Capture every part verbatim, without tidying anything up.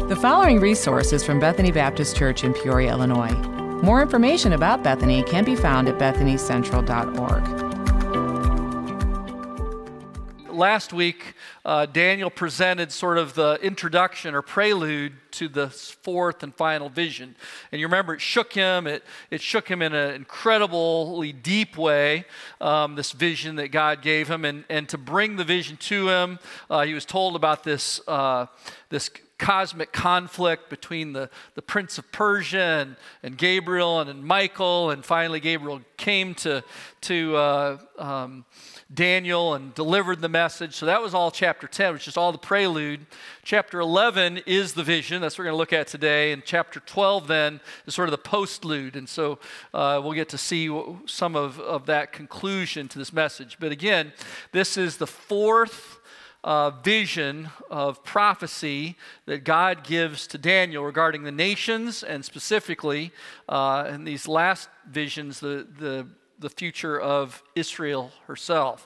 The following resource is from Bethany Baptist Church in Peoria, Illinois. More information about Bethany can be found at bethany central dot org. Last week, uh, Daniel presented sort of the introduction or prelude to the fourth and final vision. And you remember it shook him. It, it shook him in an incredibly deep way, um, this vision that God gave him. And, and to bring the vision to him, uh, he was told about this, uh, this cosmic conflict between the, the Prince of Persia and, and Gabriel and, and Michael. And finally, Gabriel came to, to uh, um, Daniel and delivered the message. So that was all chapter ten, which is all the prelude. Chapter eleven is the vision. That's what we're going to look at today. And chapter twelve then is sort of the postlude. And so uh, we'll get to see some of, of that conclusion to this message. But again, this is the fourth Uh, vision of prophecy that God gives to Daniel regarding the nations, and specifically uh, in these last visions, the, the, the future of Israel herself.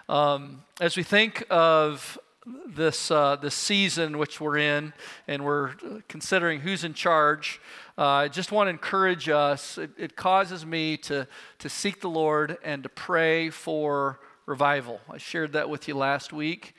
Um, as we think of this, uh, this season which we're in, and we're considering who's in charge, uh, I just want to encourage us. It, it causes me to, to seek the Lord and to pray for revival. I shared that with you last week.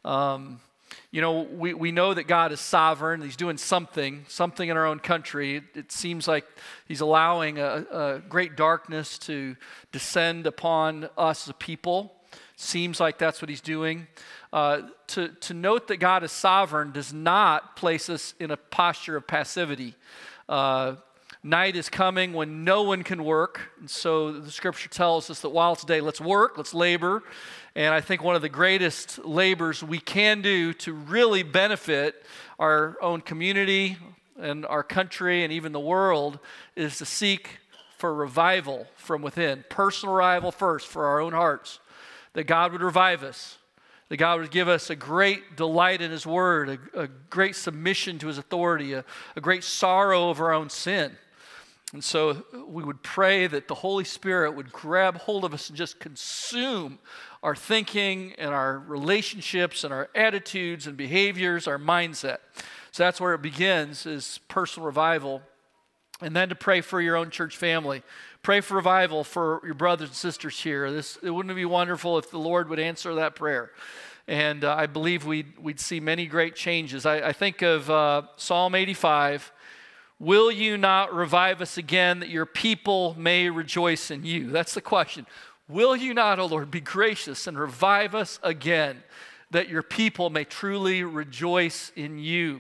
Um, you know, we, we know that God is sovereign. He's doing something, something in our own country. It, it seems like He's allowing a, a great darkness to descend upon us as a people. Seems like that's what He's doing. Uh, to, to note that God is sovereign does not place us in a posture of passivity. Uh, Night is coming when no one can work. And so the scripture tells us that while it's day, let's work, let's labor. And I think one of the greatest labors we can do to really benefit our own community and our country and even the world is to seek for revival from within. Personal revival first for our own hearts. That God would revive us. That God would give us a great delight in His Word, a, a great submission to His authority, a, a great sorrow over our own sin. And so we would pray that the Holy Spirit would grab hold of us and just consume our thinking and our relationships and our attitudes and behaviors, our mindset. So that's where it begins, is personal revival. And then to pray for your own church family. Pray for revival for your brothers and sisters here. This, it wouldn't it be wonderful if the Lord would answer that prayer. And uh, I believe we'd, we'd see many great changes. I, I think of uh, Psalm eighty-five. Will you not revive us again that your people may rejoice in you? That's the question. Will you not, O Lord, be gracious and revive us again that your people may truly rejoice in you?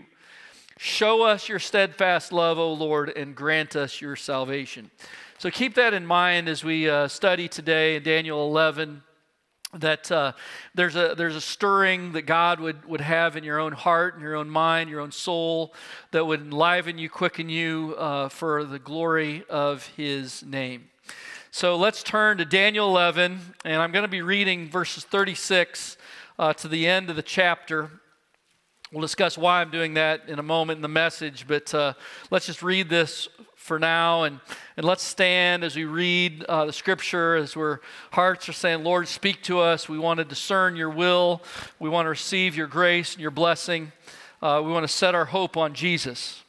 Show us your steadfast love, O Lord, and grant us your salvation. So keep that in mind as we uh, study today in Daniel eleven. That uh, there's a there's a stirring that God would, would have in your own heart, in your own mind, your own soul, that would enliven you, quicken you uh, for the glory of His name. So let's turn to Daniel eleven, and I'm going to be reading verses thirty-six uh, to the end of the chapter. We'll discuss why I'm doing that in a moment in the message, but uh, let's just read this for now, and, and let's stand as we read uh, the scripture, as our hearts are saying, Lord, speak to us. We want to discern your will. We want to receive your grace and your blessing. Uh, we want to set our hope on Jesus.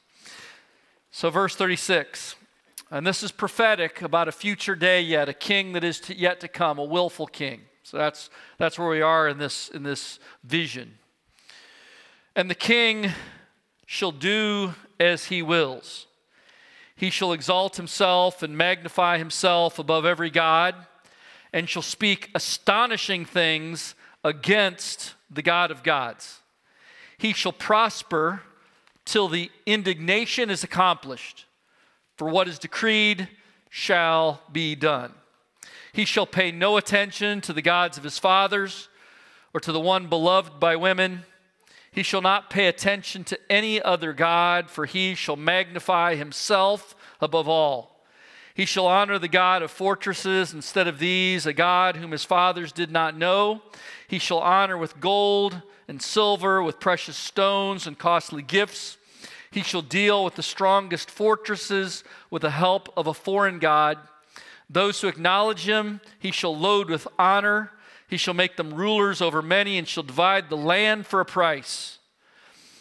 So verse thirty-six, and this is prophetic about a future day yet, a king that is to, yet to come, a willful king. So that's that's where we are in this in this vision. And the king shall do as he wills. He shall exalt himself and magnify himself above every god, and shall speak astonishing things against the God of gods. He shall prosper till the indignation is accomplished, for what is decreed shall be done. He shall pay no attention to the gods of his fathers, or to the one beloved by women. He shall not pay attention to any other god, for he shall magnify himself above all. He shall honor the God of fortresses instead of these, a God whom his fathers did not know. He shall honor with gold and silver, with precious stones and costly gifts. He shall deal with the strongest fortresses with the help of a foreign god. Those who acknowledge him, he shall load with honor. He shall make them rulers over many, and shall divide the land for a price.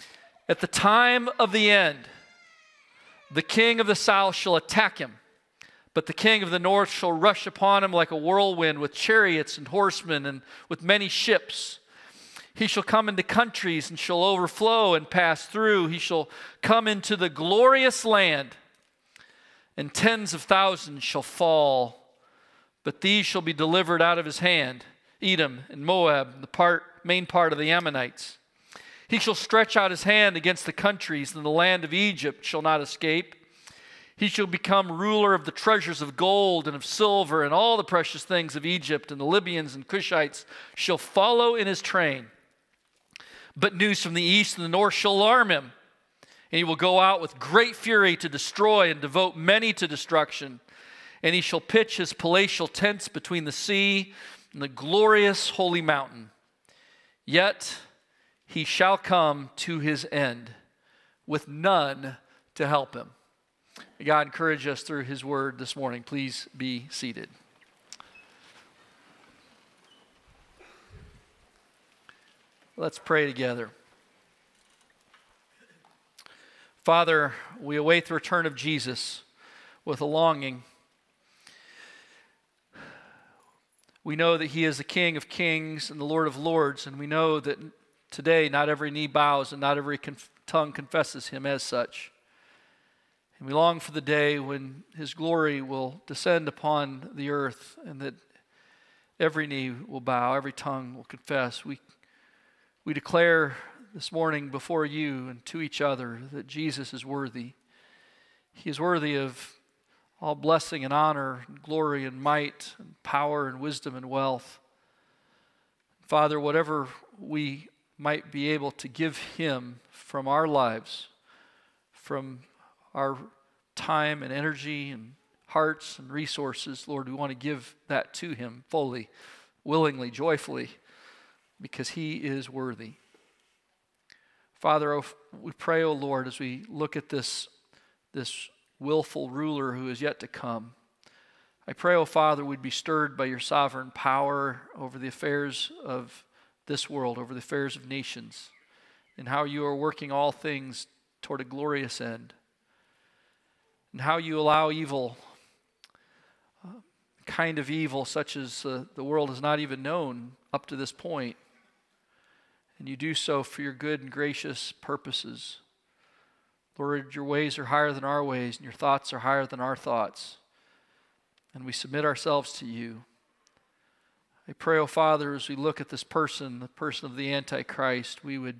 At the time of the end, the king of the south shall attack him, but the king of the north shall rush upon him like a whirlwind with chariots and horsemen and with many ships. He shall come into countries and shall overflow and pass through. He shall come into the glorious land, and tens of thousands shall fall, but these shall be delivered out of his hand, Edom and Moab, the part, main part of the Ammonites. He shall stretch out his hand against the countries, and the land of Egypt shall not escape. He shall become ruler of the treasures of gold and of silver and all the precious things of Egypt, and the Libyans and Cushites shall follow in his train. But news from the east and the north shall alarm him, and he will go out with great fury to destroy and devote many to destruction. And he shall pitch his palatial tents between the sea and the glorious holy mountain. Yet he shall come to his end with none to help him. May God encourage us through his word this morning. Please be seated. Let's pray together. Father, we await the return of Jesus with a longing. We know that he is the King of kings and the Lord of lords, and we know that today not every knee bows and not every conf- tongue confesses him as such. And we long for the day when his glory will descend upon the earth and that every knee will bow, every tongue will confess. We, we declare this morning before you and to each other that Jesus is worthy. He is worthy of all blessing and honor and glory and might and power and wisdom and wealth. Father, whatever we might be able to give him from our lives, from our time and energy and hearts and resources, Lord, we want to give that to him fully, willingly, joyfully, because he is worthy. Father, oh, we pray, O Lord, as we look at this, this willful ruler who is yet to come, I pray, O Father, we'd be stirred by your sovereign power over the affairs of this world, over the affairs of nations, and how you are working all things toward a glorious end, and how you allow evil, uh, kind of evil such as uh, the world has not even known up to this point, and you do so for your good and gracious purposes. Lord, your ways are higher than our ways, and your thoughts are higher than our thoughts. And we submit ourselves to you. I pray, O Father, as we look at this person, the person of the Antichrist, we would,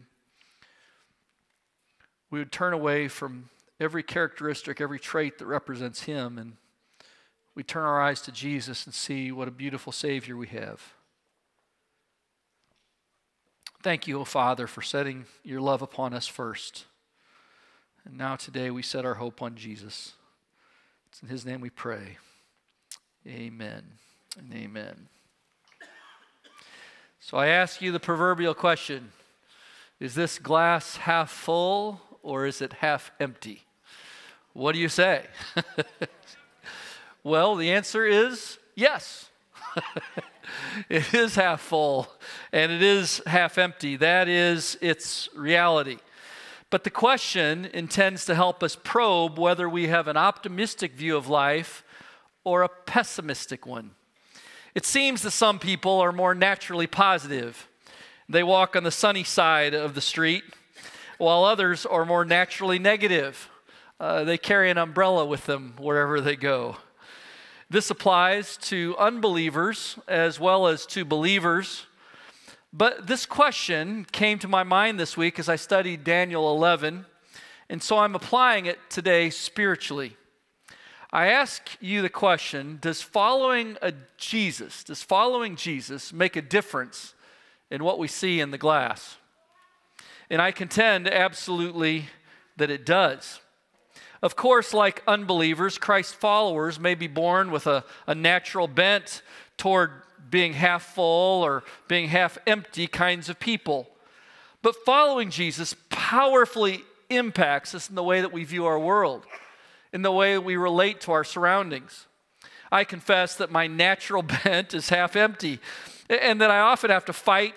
we would turn away from every characteristic, every trait that represents him, and we turn our eyes to Jesus and see what a beautiful Savior we have. Thank you, O Father, for setting your love upon us first. And now today we set our hope on Jesus. It's in his name we pray. Amen and amen. So I ask you the proverbial question, is this glass half full or is it half empty? What do you say? Well, the answer is yes. It is half full and it is half empty. That is its reality. But the question intends to help us probe whether we have an optimistic view of life or a pessimistic one. It seems that some people are more naturally positive. They walk on the sunny side of the street, while others are more naturally negative. Uh, they carry an umbrella with them wherever they go. This applies to unbelievers as well as to believers. But this question came to my mind this week as I studied Daniel eleven, and so I'm applying it today spiritually. I ask you the question, does following a Jesus, does following Jesus make a difference in what we see in the glass? And I contend absolutely that it does. Of course, like unbelievers, Christ followers may be born with a, a natural bent toward being half full or being half empty kinds of people. But following Jesus powerfully impacts us in the way that we view our world, in the way we relate to our surroundings. I confess that my natural bent is half empty and that I often have to fight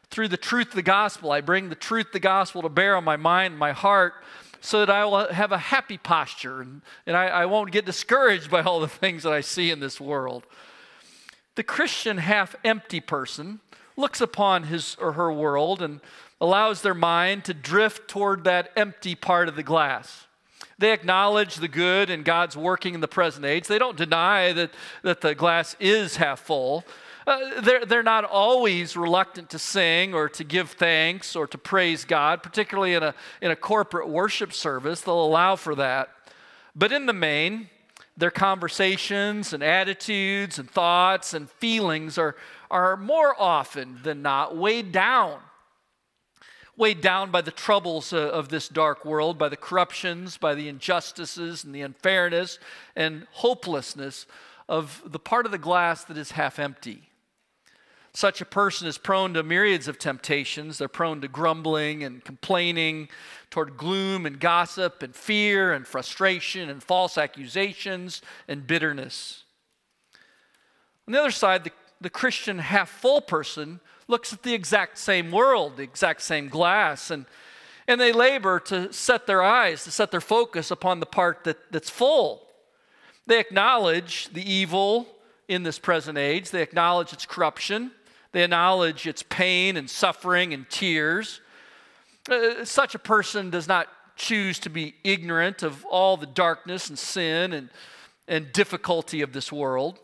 Through the truth of the gospel, I bring the truth of the gospel to bear on my mind and my heart so that I will have a happy posture and, and I, I won't get discouraged by all the things that I see in this world. The Christian half-empty person looks upon his or her world and allows their mind to drift toward that empty part of the glass. They acknowledge the good and God's working in the present age. They don't deny that, that the glass is half full. Uh, they're, they're not always reluctant to sing or to give thanks or to praise God, particularly in a, in a corporate worship service. They'll allow for that. But in the main, their conversations and attitudes and thoughts and feelings are, are more often than not weighed down. Weighed down by the troubles uh, of this dark world, by the corruptions, by the injustices and the unfairness and hopelessness of the part of the glass that is half empty. Such a person is prone to myriads of temptations. They're prone to grumbling and complaining, toward gloom and gossip and fear and frustration and false accusations and bitterness. On the other side, the, the Christian half-full person looks at the exact same world, the exact same glass, and, and they labor to set their eyes, to set their focus upon the part that, that's full. They acknowledge the evil in this present age. They acknowledge its corruption. They acknowledge its pain and suffering and tears. Uh, such a person does not choose to be ignorant of all the darkness and sin and, and difficulty of this world.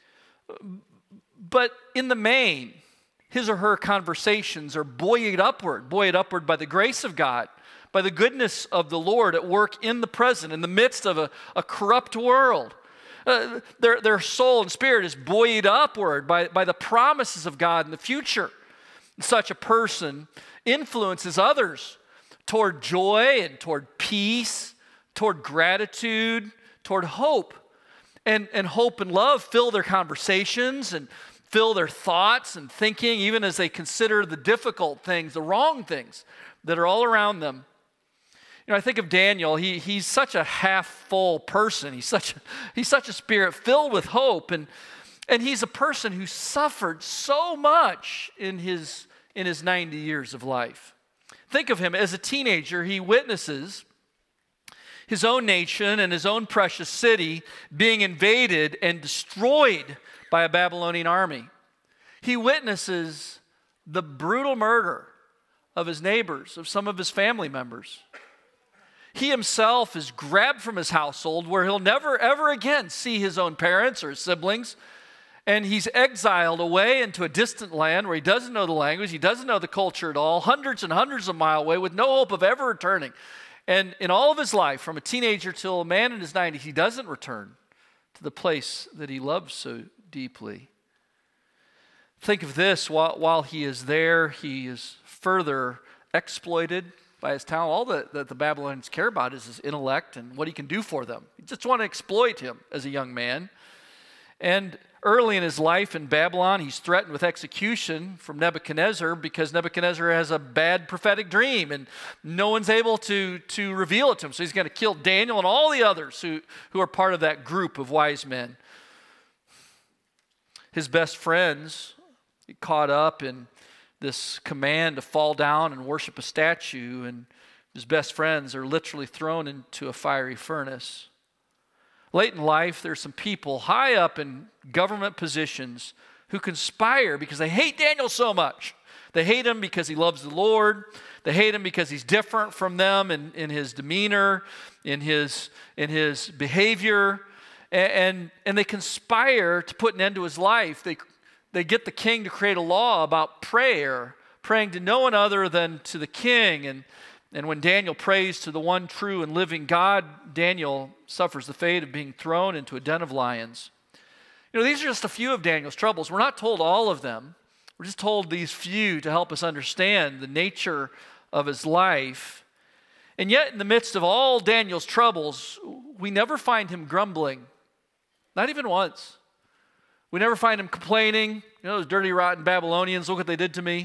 But in the main, his or her conversations are buoyed upward, buoyed upward by the grace of God, by the goodness of the Lord at work in the present, in the midst of a, a corrupt world. Uh, their, their soul and spirit is buoyed upward by, by the promises of God in the future. Such a person influences others toward joy and toward peace, toward gratitude, toward hope. And, and hope and love fill their conversations and fill their thoughts and thinking, even as they consider the difficult things, the wrong things that are all around them. You know, I think of Daniel. He, he's such a half-full person. He's such, he's such a spirit filled with hope. And, and he's a person who suffered so much in his, in his ninety years of life. Think of him as a teenager. He witnesses his own nation and his own precious city being invaded and destroyed by a Babylonian army. He witnesses the brutal murder of his neighbors, of some of his family members. He himself is grabbed from his household where he'll never ever again see his own parents or his siblings, and he's exiled away into a distant land where he doesn't know the language, he doesn't know the culture at all, hundreds and hundreds of miles away with no hope of ever returning. And in all of his life, from a teenager till a man in his nineties, he doesn't return to the place that he loves so deeply. Think of this, while, while he is there, he is further exploited by his talent. All that, that the Babylonians care about is his intellect and what he can do for them. They just want to exploit him as a young man. And early in his life in Babylon, he's threatened with execution from Nebuchadnezzar because Nebuchadnezzar has a bad prophetic dream and no one's able to, to reveal it to him. So he's going to kill Daniel and all the others who, who are part of that group of wise men. His best friends get caught up in this command to fall down and worship a statue, and his best friends are literally thrown into a fiery furnace. Late in life, there's some people high up in government positions who conspire because they hate Daniel so much. They hate him because he loves the Lord. They hate him because he's different from them in, in his demeanor, in his, in his behavior. And, and, and they conspire to put an end to his life. They, they get the king to create a law about prayer, praying to no one other than to the king. And, and when Daniel prays to the one true and living God, Daniel suffers the fate of being thrown into a den of lions. You know, these are just a few of Daniel's troubles. We're not told all of them. We're just told these few to help us understand the nature of his life. And yet, in the midst of all Daniel's troubles, we never find him grumbling. Not even once. We never find him complaining. You know, those dirty, rotten Babylonians, look what they did to me.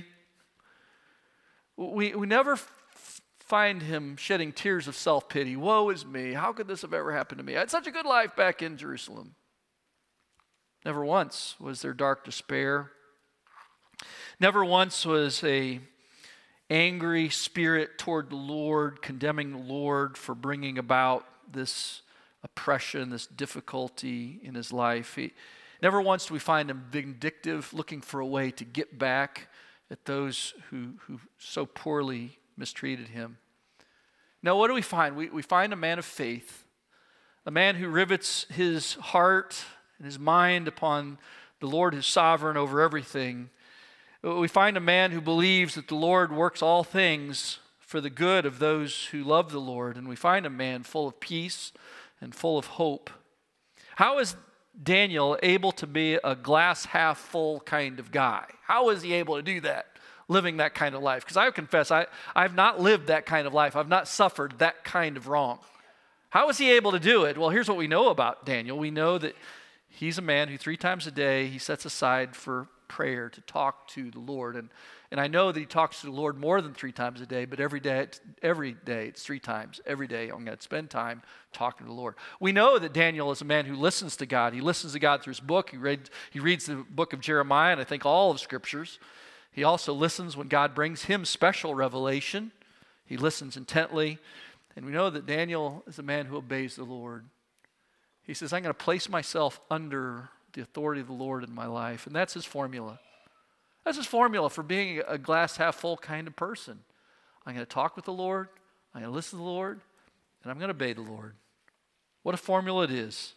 We, we never f- find him shedding tears of self-pity. Woe is me. How could this have ever happened to me? I had such a good life back in Jerusalem. Never once was there dark despair. Never once was a angry spirit toward the Lord, condemning the Lord for bringing about this oppression, this difficulty in his life. He, never once do we find him vindictive, looking for a way to get back at those who, who so poorly mistreated him. Now, what do we find? We, we find a man of faith, a man who rivets his heart and his mind upon the Lord who's sovereign over everything. We find a man who believes that the Lord works all things for the good of those who love the Lord. And we find a man full of peace and full of hope. How is Daniel able to be a glass half full kind of guy? How is he able to do that, living that kind of life? Because I confess, I, I've not lived that kind of life. I've not suffered that kind of wrong. How is he able to do it? Well, here's what we know about Daniel. We know that he's a man who three times a day he sets aside for prayer to talk to the Lord. And, and I know that he talks to the Lord more than three times a day, but every day, every day it's three times. Every day I'm going to spend time talking to the Lord. We know that Daniel is a man who listens to God. He listens to God through his book. He, read, he reads the book of Jeremiah and I think all of Scriptures. He also listens when God brings him special revelation. He listens intently. And we know that Daniel is a man who obeys the Lord. He says, I'm going to place myself under the authority of the Lord in my life. And that's his formula. That's his formula for being a glass half full kind of person. I'm going to talk with the Lord. I'm going to listen to the Lord. And I'm going to obey the Lord. What a formula it is.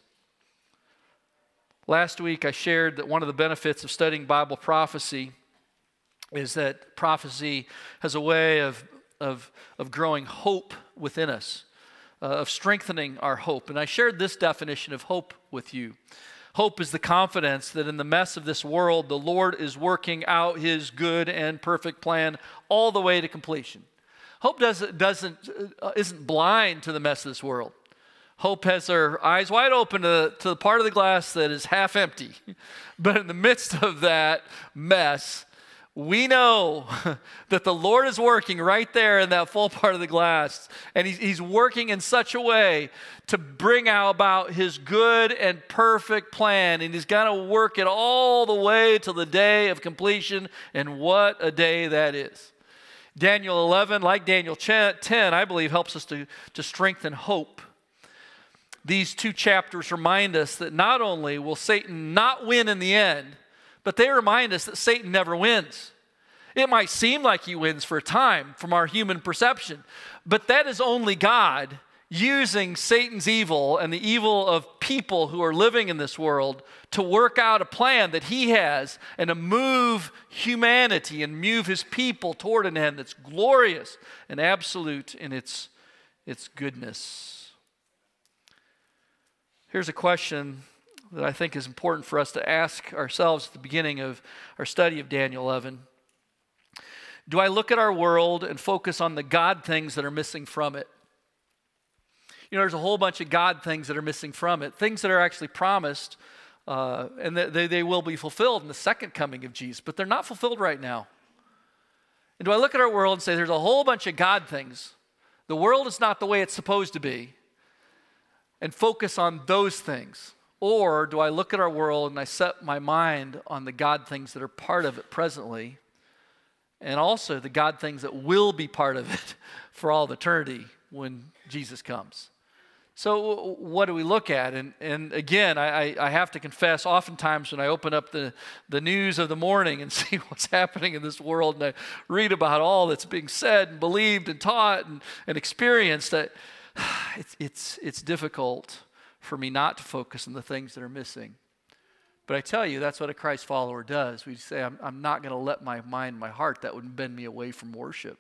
Last week I shared that one of the benefits of studying Bible prophecy is that prophecy has a way of, of, of growing hope within us. Uh, of strengthening our hope. And I shared this definition of hope with you. Hope is the confidence that in the mess of this world, the Lord is working out his good and perfect plan all the way to completion. Hope doesn't, doesn't, uh, isn't blind to the mess of this world. Hope has her eyes wide open to, to the part of the glass that is half empty. But in the midst of that mess, we know that the Lord is working right there in that full part of the glass. And he's, he's working in such a way to bring out about his good and perfect plan. And he's going to work it all the way to the day of completion. And what a day that is. Daniel eleven, like Daniel ten, I believe helps us to, to strengthen hope. These two chapters remind us that not only will Satan not win in the end, but they remind us that Satan never wins. It might seem like he wins for a time from our human perception, but that is only God using Satan's evil and the evil of people who are living in this world to work out a plan that he has and to move humanity and move his people toward an end that's glorious and absolute in its, its goodness. Here's a question that I think is important for us to ask ourselves at the beginning of our study of Daniel eleven. Do I look at our world and focus on the God things that are missing from it? You know, there's a whole bunch of God things that are missing from it, things that are actually promised, uh, and they, they will be fulfilled in the second coming of Jesus, but they're not fulfilled right now. And do I look at our world and say there's a whole bunch of God things? The world is not the way it's supposed to be, and focus on those things? Or do I look at our world and I set my mind on the God things that are part of it presently, and also the God things that will be part of it for all of eternity when Jesus comes? So what do we look at? And, and again, I, I have to confess, oftentimes when I open up the, the news of the morning and see what's happening in this world, and I read about all that's being said and believed and taught and, and experienced, that it's, it's, it's difficult for me not to focus on the things that are missing. But I tell you, that's what a Christ follower does. We say, I'm, I'm not going to let my mind, my heart, that would bend me away from worship.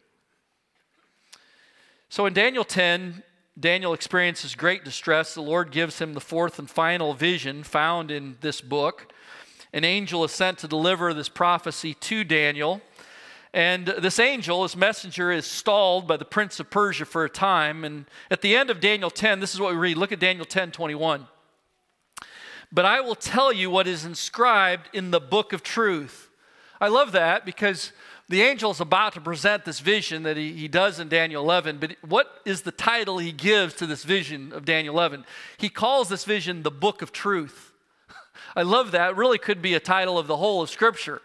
So in Daniel ten, Daniel experiences great distress. The Lord gives him the fourth and final vision found in this book. An angel is sent to deliver this prophecy to Daniel. And this angel, this messenger, is stalled by the prince of Persia for a time. And at the end of Daniel ten, this is what we read. Look at Daniel ten twenty-one. But I will tell you what is inscribed in the book of truth. I love that because the angel is about to present this vision that he, he does in Daniel eleven. But what is the title he gives to this vision of Daniel eleven? He calls this vision the book of truth. I love that. It really could be a title of the whole of Scripture.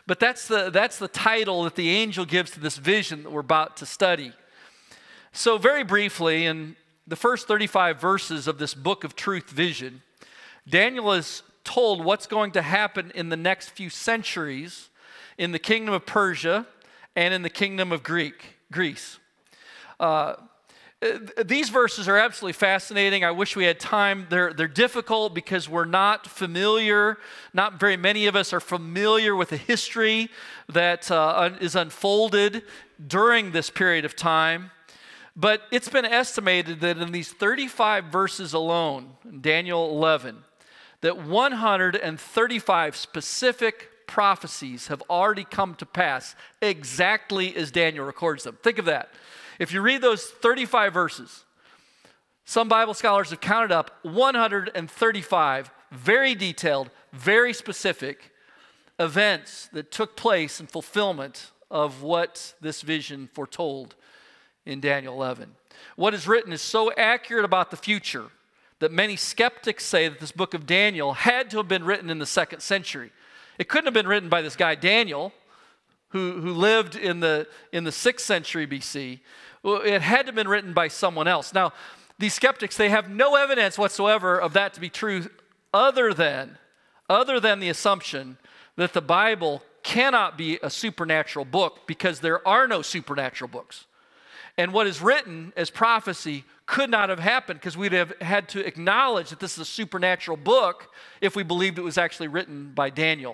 But that's the, that's the title that the angel gives to this vision that we're about to study. So very briefly, in the first thirty-five verses of this book of truth vision, Daniel is told what's going to happen in the next few centuries in the kingdom of Persia and in the kingdom of Greek, Greece. Uh, these verses are absolutely fascinating. I wish we had time. They're, they're difficult because we're not familiar, not very many of us are familiar with the history that uh, is unfolded during this period of time. But it's been estimated that in these thirty-five verses alone, in Daniel eleven, that one hundred thirty-five specific prophecies have already come to pass exactly as Daniel records them. Think of that. If you read those thirty-five verses, some Bible scholars have counted up one hundred thirty-five very detailed, very specific events that took place in fulfillment of what this vision foretold in Daniel eleven. What is written is so accurate about the future that many skeptics say that this book of Daniel had to have been written in the second century. It couldn't have been written by this guy Daniel, who, who lived in the, in the sixth century B C. Well, it had to have been written by someone else. Now, these skeptics, they have no evidence whatsoever of that to be true other than, other than the assumption that the Bible cannot be a supernatural book because there are no supernatural books. And what is written as prophecy could not have happened because we'd have had to acknowledge that this is a supernatural book if we believed it was actually written by Daniel.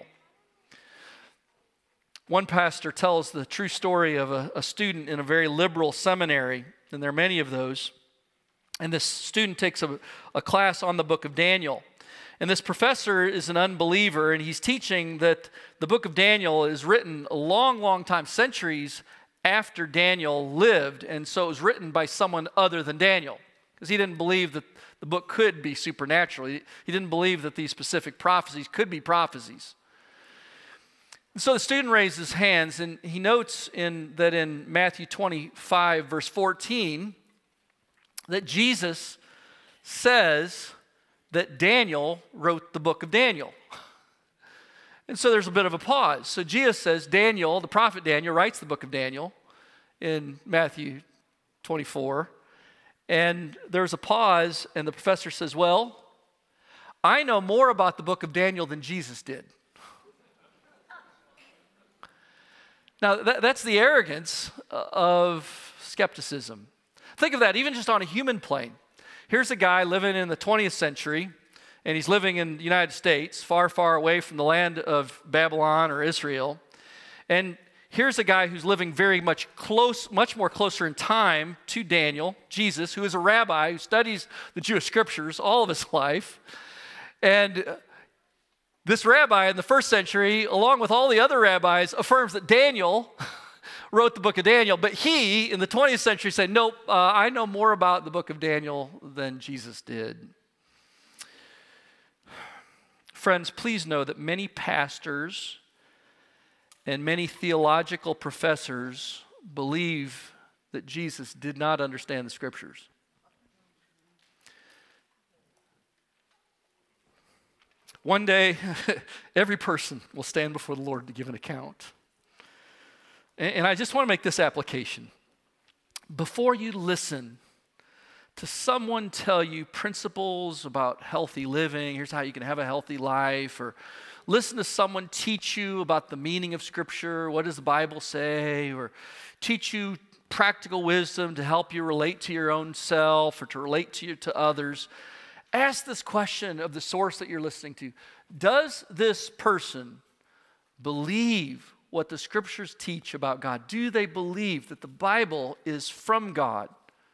One pastor tells the true story of a, a student in a very liberal seminary, and there are many of those. And this student takes a, a class on the book of Daniel. And this professor is an unbeliever, and he's teaching that the book of Daniel is written a long, long time, centuries after Daniel lived, and so it was written by someone other than Daniel, because he didn't believe that the book could be supernatural. He, he didn't believe that these specific prophecies could be prophecies. And so the student raised his hands, and he notes in that in Matthew twenty-five, verse fourteen, that Jesus says that Daniel wrote the book of Daniel. And so there's a bit of a pause. So Jesus says Daniel, the prophet Daniel, writes the book of Daniel in Matthew twenty-four. And there's a pause, and the professor says, well, I know more about the book of Daniel than Jesus did. Now, that, that's the arrogance of skepticism. Think of that, even just on a human plane. Here's a guy living in the twentieth century, and he's living in the United States, far, far away from the land of Babylon or Israel. And here's a guy who's living very much close, much more closer in time to Daniel, Jesus, who is a rabbi who studies the Jewish scriptures all of his life. And this rabbi in the first century, along with all the other rabbis, affirms that Daniel wrote the book of Daniel, but he, in the twentieth century, said, nope, uh, I know more about the book of Daniel than Jesus did. Friends, please know that many pastors and many theological professors believe that Jesus did not understand the scriptures. One day, every person will stand before the Lord to give an account. And I just want to make this application. Before you listen to someone tell you principles about healthy living, here's how you can have a healthy life, or listen to someone teach you about the meaning of Scripture, what does the Bible say, or teach you practical wisdom to help you relate to your own self or to relate to, you, to others, ask this question of the source that you're listening to. Does this person believe what the Scriptures teach about God? Do they believe that the Bible is from God?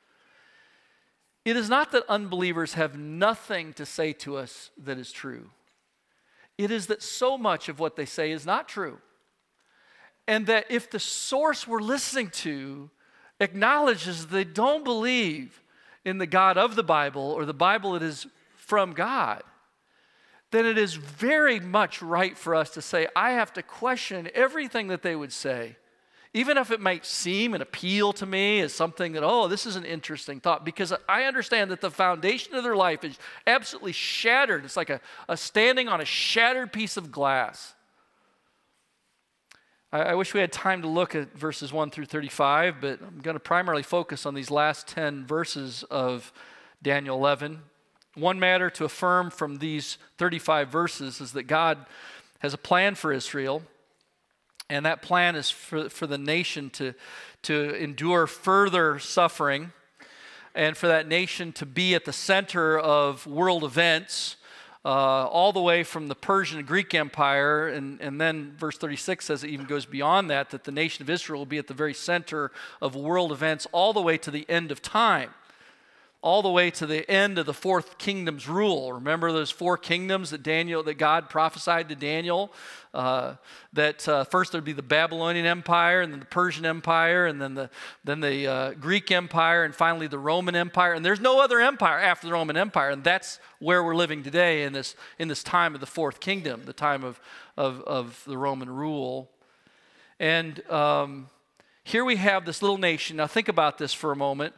It is not that unbelievers have nothing to say to us that is true. It is that so much of what they say is not true. And that if the source we're listening to acknowledges they don't believe in the God of the Bible or the Bible that is from God, then it is very much right for us to say, I have to question everything that they would say, even if it might seem and appeal to me as something that, oh, this is an interesting thought, because I understand that the foundation of their life is absolutely shattered. It's like a, a standing on a shattered piece of glass. I, I wish we had time to look at verses one through thirty-five, but I'm going to primarily focus on these last ten verses of Daniel eleven. One matter to affirm from these thirty-five verses is that God has a plan for Israel, and that plan is for, for the nation to, to endure further suffering, and for that nation to be at the center of world events, uh, all the way from the Persian and Greek Empire, and, and then verse thirty-six says it even goes beyond that, that the nation of Israel will be at the very center of world events all the way to the end of time, all the way to the end of the fourth kingdom's rule. Remember those four kingdoms that Daniel, that God prophesied to Daniel? Uh, that uh, first there'd be the Babylonian Empire, and then the Persian Empire, and then the then the uh, Greek Empire, and finally the Roman Empire. And there's no other empire after the Roman Empire, and that's where we're living today in this in this time of the fourth kingdom, the time of of, of the Roman rule. And um, here we have this little nation. Now think about this for a moment.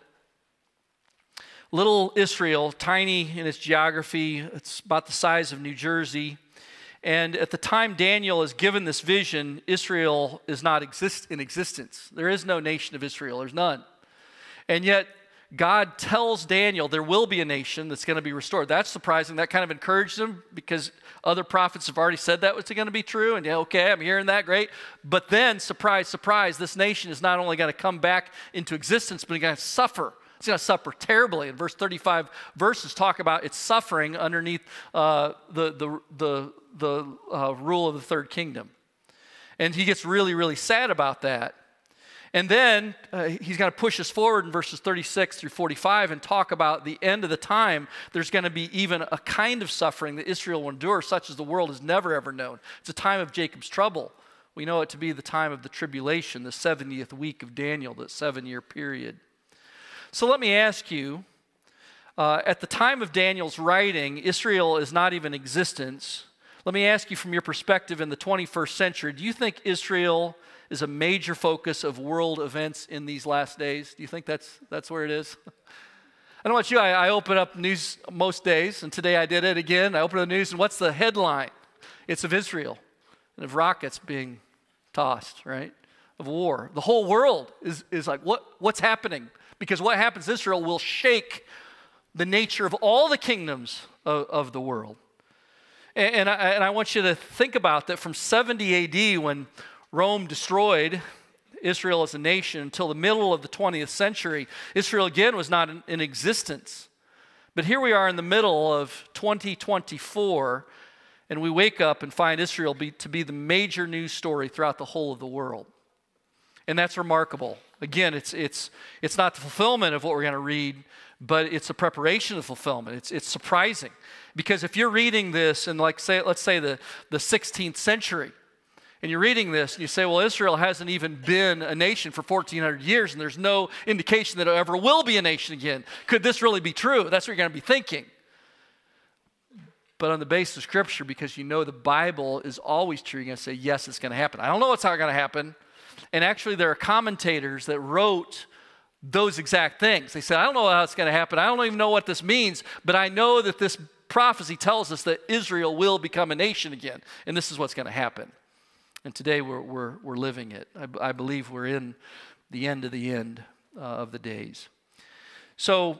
Little Israel, tiny in its geography, it's about the size of New Jersey. And at the time Daniel is given this vision, Israel is not exist in existence. There is no nation of Israel, there's none. And yet God tells Daniel there will be a nation that's going to be restored. That's surprising. That kind of encouraged him because other prophets have already said that was going to be true. And yeah, okay, I'm hearing that, great. But then, surprise, surprise, this nation is not only going to come back into existence, but it's going to suffer. It's going to suffer terribly. And verse thirty-five verses talk about its suffering underneath uh, the, the, the, the uh, rule of the third kingdom. And he gets really, really sad about that. And then uh, he's going to push us forward in verses thirty-six through forty-five and talk about the end of the time. There's going to be even a kind of suffering that Israel will endure, such as the world has never, ever known. It's a time of Jacob's trouble. We know it to be the time of the tribulation, the seventieth week of Daniel, that seven-year period. So let me ask you, uh, at the time of Daniel's writing, Israel is not even in existence. Let me ask you from your perspective in the twenty-first century, do you think Israel is a major focus of world events in these last days? Do you think that's that's where it is? I don't know about you, I, I open up news most days, and today I did it again. I open the news, and what's the headline? It's of Israel and of rockets being tossed, right? Of war. The whole world is, is like, what what's happening? Because what happens to Israel will shake the nature of all the kingdoms of, of the world. And, and, I, and I want you to think about that from seventy A D, when Rome destroyed Israel as a nation, until the middle of the twentieth century, Israel again was not in, in existence. But here we are in the middle of twenty twenty-four, and we wake up and find Israel be, to be the major news story throughout the whole of the world. And that's remarkable. Again, it's it's it's not the fulfillment of what we're going to read, but it's a preparation of fulfillment. It's it's surprising. Because if you're reading this in, like, say, let's say the, the sixteenth century, and you're reading this and you say, well, Israel hasn't even been a nation for fourteen hundred years, and there's no indication that it ever will be a nation again. Could this really be true? That's what you're going to be thinking. But on the basis of Scripture, because you know the Bible is always true, you're going to say, yes, it's going to happen. I don't know what's how going to happen. And actually, there are commentators that wrote those exact things. They said, I don't know how it's going to happen. I don't even know what this means, but I know that this prophecy tells us that Israel will become a nation again, and this is what's going to happen. And today, we're we're, we're living it. I, I believe we're in the end of the end uh, of the days. So,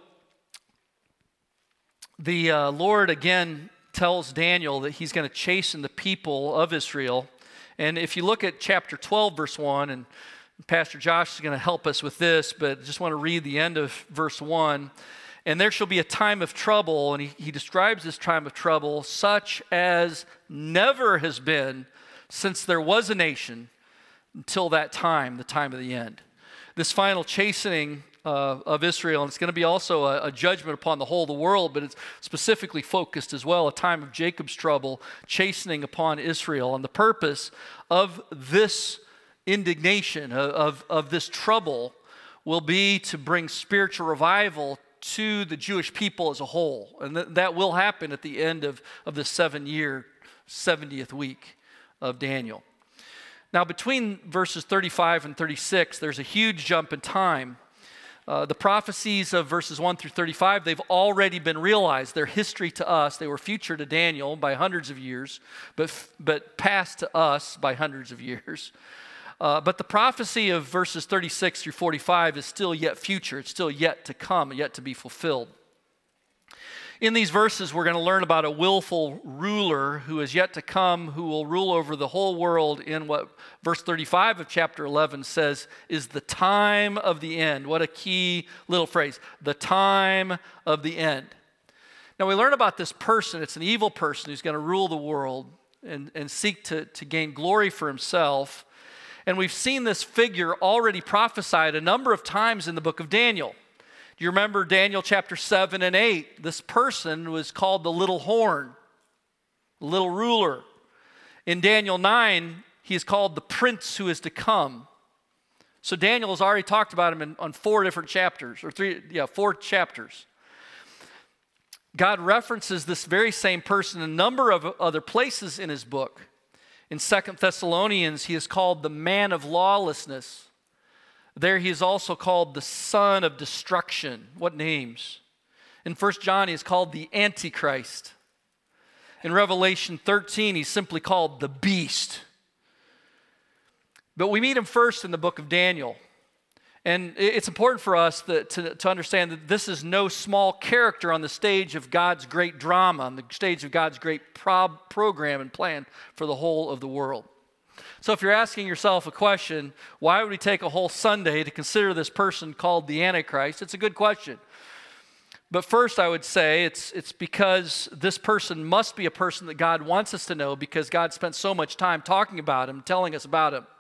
the uh, Lord again tells Daniel that he's going to chasten the people of Israel. And if you look at chapter twelve, verse one, and Pastor Josh is going to help us with this, but I just want to read the end of verse one. And there shall be a time of trouble, and he, he describes this time of trouble, such as never has been since there was a nation until that time, the time of the end. This final chastening uh, of Israel, and it's going to be also a, a judgment upon the whole of the world, but it's specifically focused as well, a time of Jacob's trouble, chastening upon Israel. And the purpose of this indignation, of, of, of this trouble, will be to bring spiritual revival to the Jewish people as a whole. And th- that will happen at the end of, of the seven-year, seventieth week of Daniel. Now, between verses thirty-five and thirty-six, there's a huge jump in time. Uh, the prophecies of verses one through thirty-five, they've already been realized. They're history to us. They were future to Daniel by hundreds of years, but, but past to us by hundreds of years. Uh, but the prophecy of verses thirty-six through forty-five is still yet future. It's still yet to come, yet to be fulfilled. In these verses, we're going to learn about a willful ruler who is yet to come, who will rule over the whole world in what verse thirty-five of chapter eleven says is the time of the end. What a key little phrase, the time of the end. Now we learn about this person. It's an evil person who's going to rule the world and, and seek to, to gain glory for himself. And we've seen this figure already prophesied a number of times in the book of Daniel. Do you remember Daniel chapter seven and eight? This person was called the little horn, the little ruler. In Daniel nine, he is called the prince who is to come. So Daniel has already talked about him in, on four different chapters, or three, yeah, four chapters. God references this very same person in a number of other places in his book. In Second Thessalonians, he is called the man of lawlessness. There he is also called the son of destruction. What names? In First John, he is called the Antichrist. In Revelation thirteen, he's simply called the beast. But we meet him first in the book of Daniel. And it's important for us that, to, to understand that this is no small character on the stage of God's great drama, on the stage of God's great prob, program and plan for the whole of the world. So if you're asking yourself a question, why would we take a whole Sunday to consider this person called the Antichrist? It's a good question. But first I would say it's, it's because this person must be a person that God wants us to know because God spent so much time talking about him, telling us about him.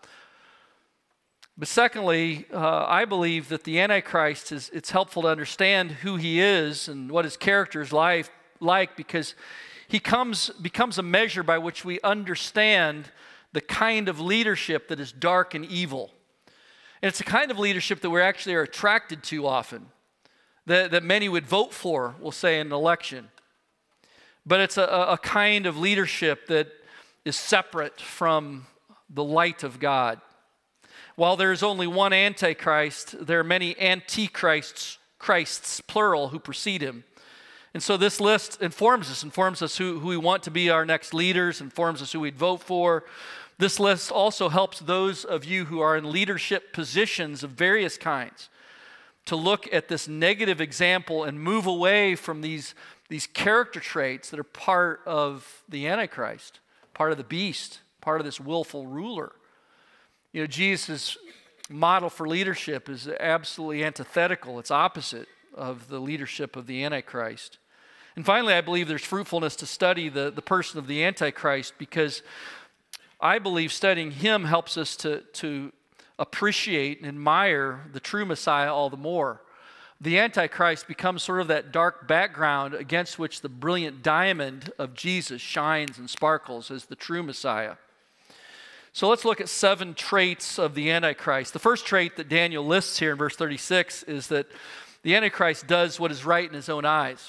But secondly, uh, I believe that the Antichrist, is it's helpful to understand who he is and what his character is life, like because he comes becomes a measure by which we understand the kind of leadership that is dark and evil. And it's a kind of leadership that we actually are attracted to often, that, that many would vote for, we'll say, in an election. But it's a, a kind of leadership that is separate from the light of God. While there is only one Antichrist, there are many Antichrists, Christs, plural, who precede him. And so this list informs us, informs us who, who we want to be our next leaders, informs us who we'd vote for. This list also helps those of you who are in leadership positions of various kinds to look at this negative example and move away from these, these character traits that are part of the Antichrist, part of the beast, part of this willful ruler. You know, Jesus' model for leadership is absolutely antithetical. It's opposite of the leadership of the Antichrist. And finally, I believe there's fruitfulness to study the, the person of the Antichrist because I believe studying him helps us to, to appreciate and admire the true Messiah all the more. The Antichrist becomes sort of that dark background against which the brilliant diamond of Jesus shines and sparkles as the true Messiah. So let's look at seven traits of the Antichrist. The first trait that Daniel lists here in verse thirty-six is that the Antichrist does what is right in his own eyes.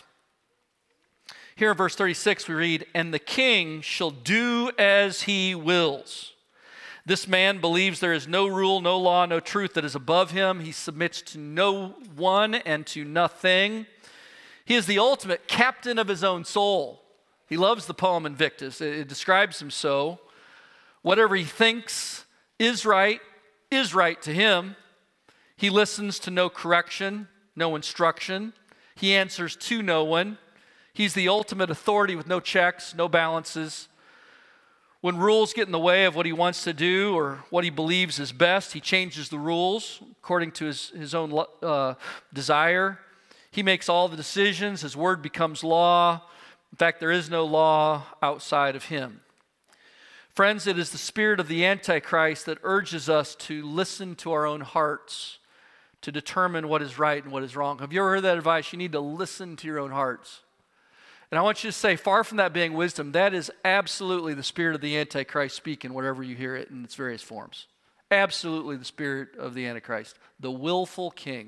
Here in verse thirty-six we read, "And the king shall do as he wills. This man believes there is no rule, no law, no truth that is above him. He submits to no one and to nothing. He is the ultimate captain of his own soul." He loves the poem Invictus. It describes him so. Whatever he thinks is right, is right to him. He listens to no correction, no instruction. He answers to no one. He's the ultimate authority with no checks, no balances. When rules get in the way of what he wants to do or what he believes is best, he changes the rules according to his, his own uh, desire. He makes all the decisions. His word becomes law. In fact, there is no law outside of him. Friends, it is the spirit of the Antichrist that urges us to listen to our own hearts to determine what is right and what is wrong. Have you ever heard that advice? You need to listen to your own hearts. And I want you to say, far from that being wisdom, that is absolutely the spirit of the Antichrist speaking wherever you hear it in its various forms. Absolutely the spirit of the Antichrist, the willful king.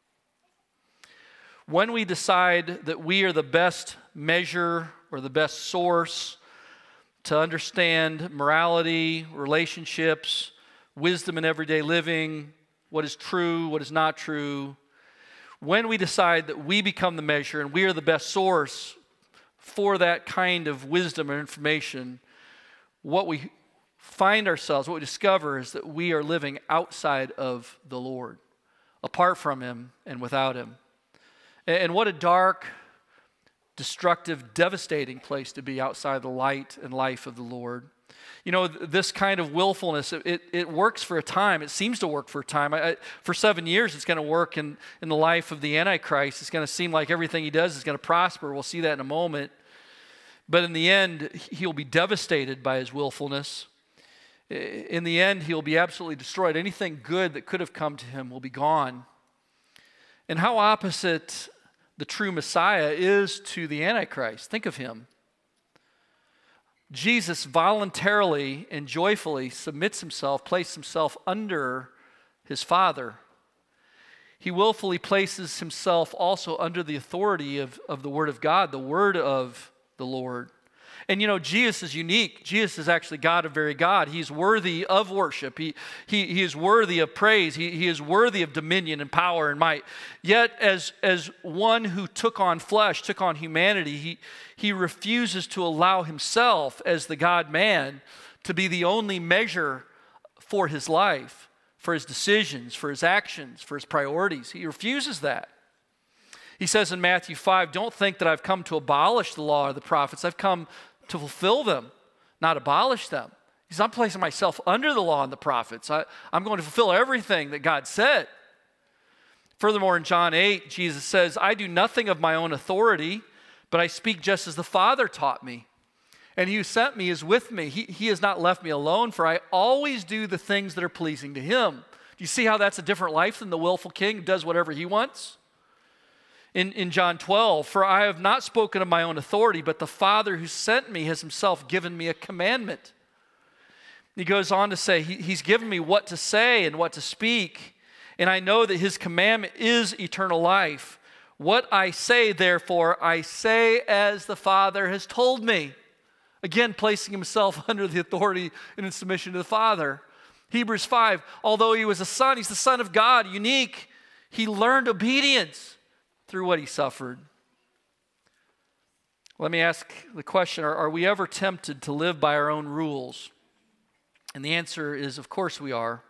When we decide that we are the best measure or the best source to understand morality, relationships, wisdom in everyday living, what is true, what is not true, when we decide that we become the measure and we are the best source for that kind of wisdom or information, what we find ourselves, what we discover is that we are living outside of the Lord, apart from Him and without Him. And what a dark, destructive, devastating place to be outside the light and life of the Lord. You know, this kind of willfulness, it, it works for a time. It seems to work for a time. I, I, for seven years, it's going to work in, in the life of the Antichrist. It's going to seem like everything he does is going to prosper. We'll see that in a moment. But in the end, he'll be devastated by his willfulness. In the end, he'll be absolutely destroyed. Anything good that could have come to him will be gone. And how opposite the true Messiah is to the Antichrist. Think of him. Jesus voluntarily and joyfully submits himself, places himself under his Father. He willfully places himself also under the authority of, of the Word of God, the Word of the Lord. And you know, Jesus is unique. Jesus is actually God of very God. He's worthy of worship. He, he, he is worthy of praise. He, he is worthy of dominion and power and might. Yet as, as one who took on flesh, took on humanity, he, he refuses to allow himself as the God-man to be the only measure for his life, for his decisions, for his actions, for his priorities. He refuses that. He says in Matthew five, don't think that I've come to abolish the law or the prophets. I've come to fulfill them, not abolish them. He says, I'm placing myself under the law and the prophets. I, I'm going to fulfill everything that God said. Furthermore, in John eight, Jesus says, I do nothing of my own authority, but I speak just as the Father taught me. And he who sent me is with me. He, he has not left me alone, for I always do the things that are pleasing to him. Do you see how that's a different life than the willful king who does whatever he wants? In, in John twelve, for I have not spoken of my own authority, but the Father who sent me has himself given me a commandment. He goes on to say, he, he's given me what to say and what to speak, and I know that his commandment is eternal life. What I say, therefore, I say as the Father has told me. Again, placing himself under the authority and in submission to the Father. Hebrews five, although he was a son, he's the Son of God, unique. He learned obedience through what he suffered. Let me ask the question, are, are we ever tempted to live by our own rules? And the answer is, of course we are.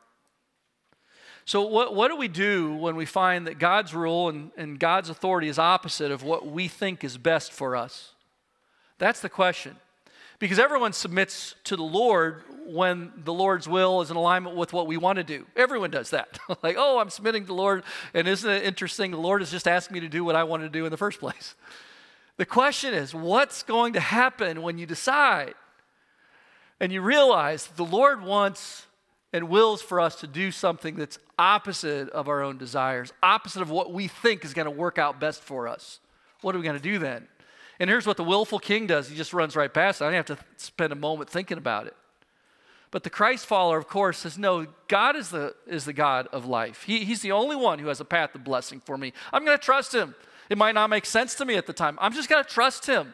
So what, what do we do when we find that God's rule and, and God's authority is opposite of what we think is best for us? That's the question. Because everyone submits to the Lord when the Lord's will is in alignment with what we want to do. Everyone does that. Like, oh, I'm submitting to the Lord, and isn't it interesting? The Lord has just asked me to do what I wanted to do in the first place. The question is, what's going to happen when you decide and you realize that the Lord wants and wills for us to do something that's opposite of our own desires, opposite of what we think is going to work out best for us? What are we going to do then? And here's what the willful king does. He just runs right past it. I don't have to spend a moment thinking about it. But the Christ follower, of course, says, no, God is the, is the God of life. He, he's the only one who has a path of blessing for me. I'm going to trust him. It might not make sense to me at the time. I'm just going to trust him.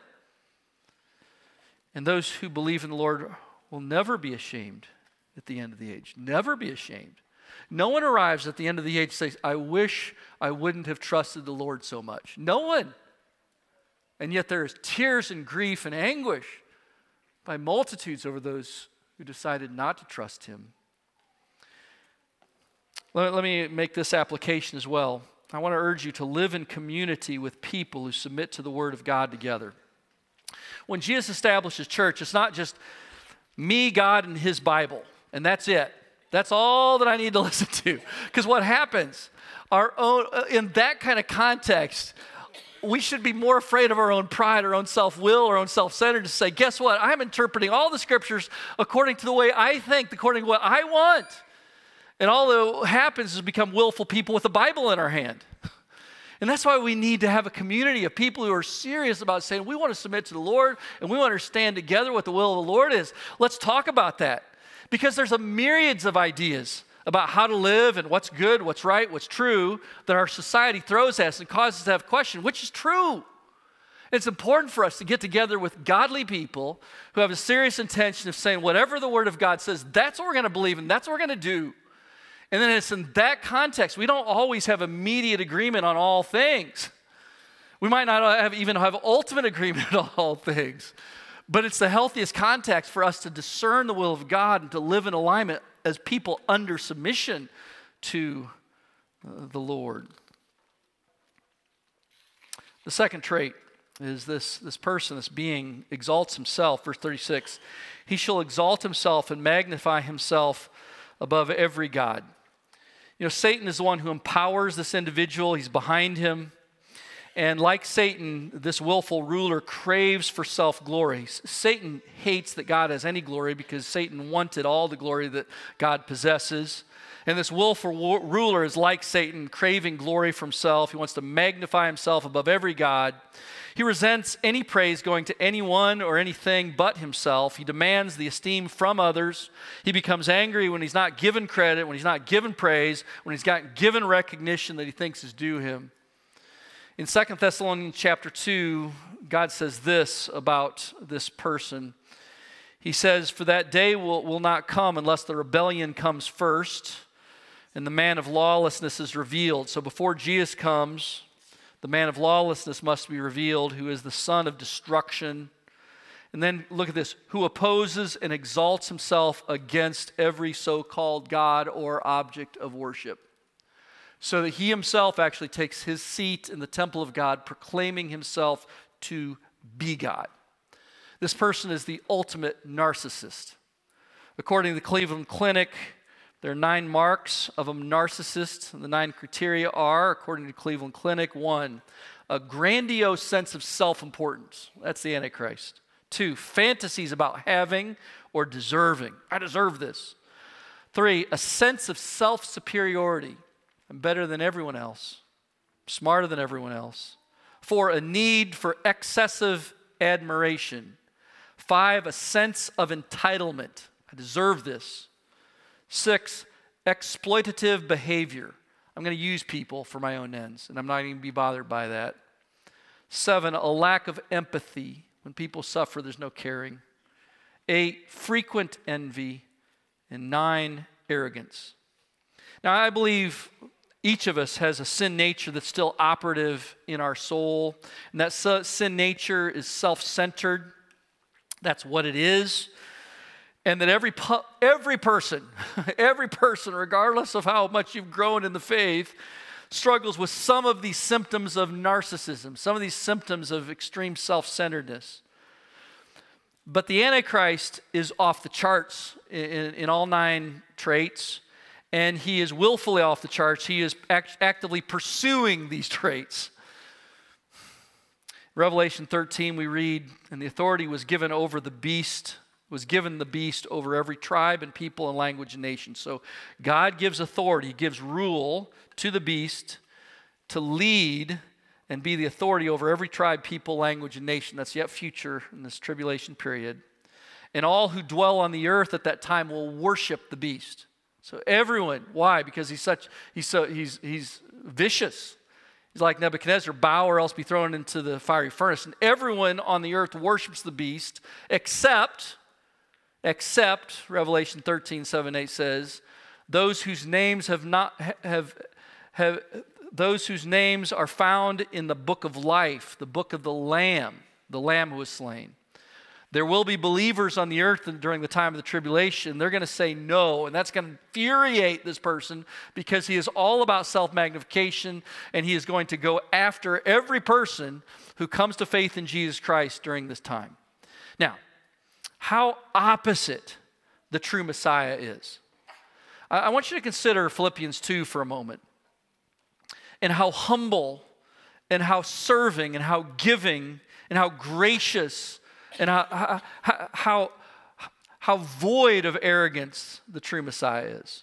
And those who believe in the Lord will never be ashamed at the end of the age. Never be ashamed. No one arrives at the end of the age and says, I wish I wouldn't have trusted the Lord so much. No one. And yet there is tears and grief and anguish by multitudes over those who decided not to trust him. Let, let me make this application as well. I want to urge you to live in community with people who submit to the Word of God together. When Jesus established his church, it's not just me, God, and his Bible, and that's it. That's all that I need to listen to. Because what happens, our own in that kind of context, we should be more afraid of our own pride, our own self-will, our own self-centered to say, guess what? I'm interpreting all the scriptures according to the way I think, according to what I want. And all that happens is become willful people with a Bible in our hand. And that's why we need to have a community of people who are serious about saying, we want to submit to the Lord and we want to stand together what the will of the Lord is. Let's talk about that. Because there's a myriads of ideas about how to live and what's good, what's right, what's true, that our society throws at us and causes us to have question, which is true. It's important for us to get together with godly people who have a serious intention of saying whatever the Word of God says, that's what we're going to believe and that's what we're going to do. And then it's in that context. We don't always have immediate agreement on all things. We might not have even have ultimate agreement on all things. But it's the healthiest context for us to discern the will of God and to live in alignment as people under submission to uh, the Lord. The second trait is this, this person, this being, exalts himself. Verse thirty-six, he shall exalt himself and magnify himself above every god. You know, Satan is the one who empowers this individual. He's behind him. And like Satan, this willful ruler craves for self-glory. Satan hates that God has any glory because Satan wanted all the glory that God possesses. And this willful ruler is like Satan, craving glory for himself. He wants to magnify himself above every god. He resents any praise going to anyone or anything but himself. He demands the esteem from others. He becomes angry when he's not given credit, when he's not given praise, when he's not given recognition that he thinks is due him. In Second Thessalonians chapter two, God says this about this person. He says, for that day will, will not come unless the rebellion comes first and the man of lawlessness is revealed. So before Jesus comes, the man of lawlessness must be revealed, who is the son of destruction. And then look at this, who opposes and exalts himself against every so-called God or object of worship. So that he himself actually takes his seat in the temple of God, proclaiming himself to be God. This person is the ultimate narcissist. According to the Cleveland Clinic, there are nine marks of a narcissist. And the nine criteria are, according to Cleveland Clinic, one, a grandiose sense of self-importance. That's the Antichrist. Two, fantasies about having or deserving. I deserve this. Three, a sense of self-superiority. I'm better than everyone else, smarter than everyone else. Four, a need for excessive admiration. Five, a sense of entitlement. I deserve this. Six, exploitative behavior. I'm going to use people for my own ends, and I'm not going to be bothered by that. Seven, a lack of empathy. When people suffer, there's no caring. Eight, frequent envy. And nine, arrogance. Now, I believe each of us has a sin nature that's still operative in our soul. And that sin nature is self-centered. That's what it is. And that every, every person, every person, regardless of how much you've grown in the faith, struggles with some of these symptoms of narcissism, some of these symptoms of extreme self-centeredness. But the Antichrist is off the charts in, in all nine traits. And he is willfully off the charts. He is act- actively pursuing these traits. Revelation thirteen, we read, and the authority was given over the beast, was given the beast over every tribe and people and language and nation. So God gives authority, gives rule to the beast to lead and be the authority over every tribe, people, language, and nation. That's yet future in this tribulation period. And all who dwell on the earth at that time will worship the beast. So everyone, why? Because he's such, he's so, he's he's vicious. He's like Nebuchadnezzar, bow or else be thrown into the fiery furnace. And everyone on the earth worships the beast, except, except Revelation thirteen, seven, eight says, those whose names have not have have those whose names are found in the book of life, the book of the Lamb, the Lamb who was slain. There will be believers on the earth during the time of the tribulation. They're going to say no, and that's going to infuriate this person because he is all about self-magnification, and he is going to go after every person who comes to faith in Jesus Christ during this time. Now, how opposite the true Messiah is. I want you to consider Philippians two for a moment, and how humble and how serving and how giving and how gracious and how, how, how, how void of arrogance the true Messiah is.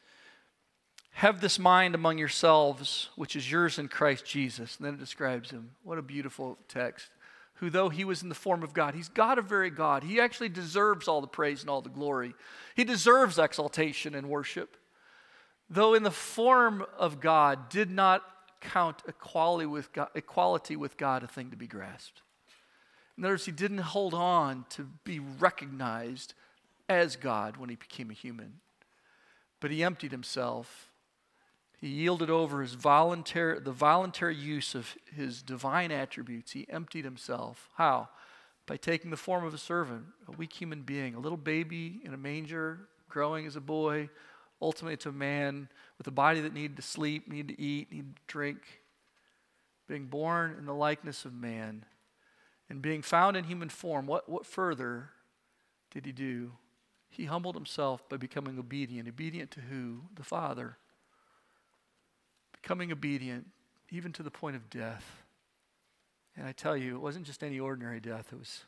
Have this mind among yourselves, which is yours in Christ Jesus. And then it describes him. What a beautiful text. Who, though he was in the form of God, he's God of very God. He actually deserves all the praise and all the glory. He deserves exaltation and worship. Though in the form of God, did not count equality with God, equality with God a thing to be grasped. In other words, he didn't hold on to be recognized as God when he became a human. But he emptied himself. He yielded over his voluntary, the voluntary use of his divine attributes. He emptied himself. How? by taking the form of a servant, a weak human being, a little baby in a manger, growing as a boy, ultimately to a man with a body that needed to sleep, needed to eat, needed to drink, being born in the likeness of man, and being found in human form. What, what further did he do? He humbled himself by becoming obedient. Obedient to who? The Father. Becoming obedient even to the point of death. And I tell you, it wasn't just any ordinary death. It was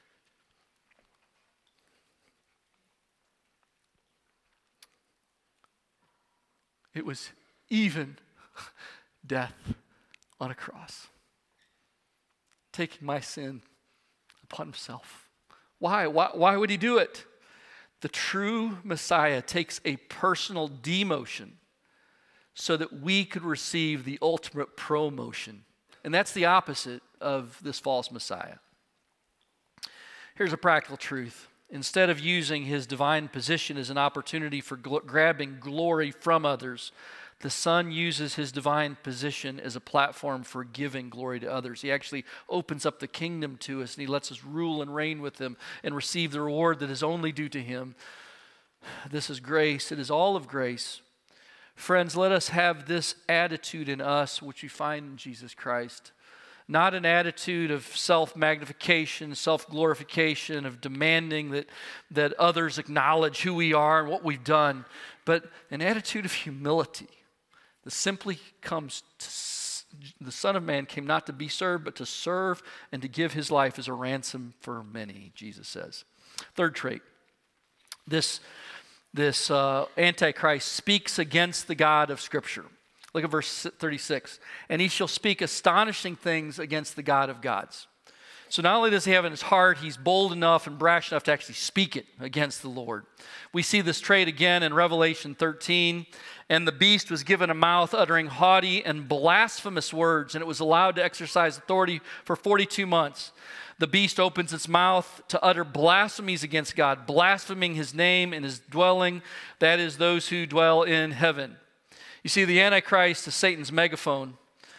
It was even death on a cross. Taking my sin upon himself. Why? Why, why would he do it? The true Messiah takes a personal demotion so that we could receive the ultimate promotion. And that's the opposite of this false Messiah. Here's a practical truth. Instead of using his divine position as an opportunity for gl- grabbing glory from others, the Son uses his divine position as a platform for giving glory to others. He actually opens up the kingdom to us, and he lets us rule and reign with him and receive the reward that is only due to him. This is grace. It is all of grace. Friends, let us have this attitude in us, which we find in Jesus Christ. Not an attitude of self-magnification, self-glorification, of demanding that, that others acknowledge who we are and what we've done, but an attitude of humility that simply comes to, the Son of Man came not to be served, but to serve and to give his life as a ransom for many, Jesus says. Third trait, this, this uh, Antichrist speaks against the God of Scripture. Look at verse thirty-six. And he shall speak astonishing things against the God of gods. So not only does he have in his heart, he's bold enough and brash enough to actually speak it against the Lord. We see this trait again in Revelation thirteen. And the beast was given a mouth uttering haughty and blasphemous words, and it was allowed to exercise authority for forty-two months. The beast opens its mouth to utter blasphemies against God, blaspheming his name and his dwelling, that is, those who dwell in heaven. You see, the Antichrist is Satan's megaphone.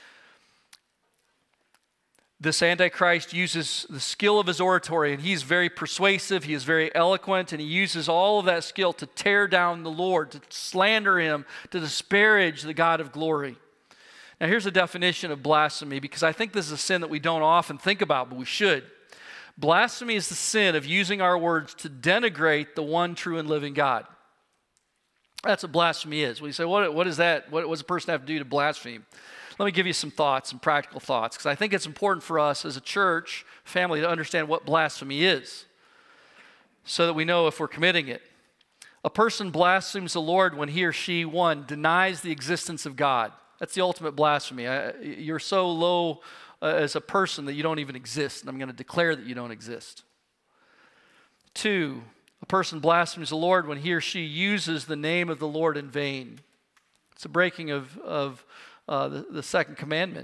This Antichrist uses the skill of his oratory, and he's very persuasive, he is very eloquent, and he uses all of that skill to tear down the Lord, to slander him, to disparage the God of glory. Now here's a definition of blasphemy, because I think this is a sin that we don't often think about, but we should. Blasphemy is the sin of using our words to denigrate the one true and living God. That's what blasphemy is. We say, what, what is that? What, what does a person have to do to blaspheme? Let me give you some thoughts, some practical thoughts, because I think it's important for us as a church family to understand what blasphemy is so that we know if we're committing it. A person blasphemes the Lord when he or she, one, denies the existence of God. That's the ultimate blasphemy. I, you're so low uh, as a person that you don't even exist, and I'm going to declare that you don't exist. Two, a person blasphemes the Lord when he or she uses the name of the Lord in vain. It's a breaking of, of uh, the, the second commandment.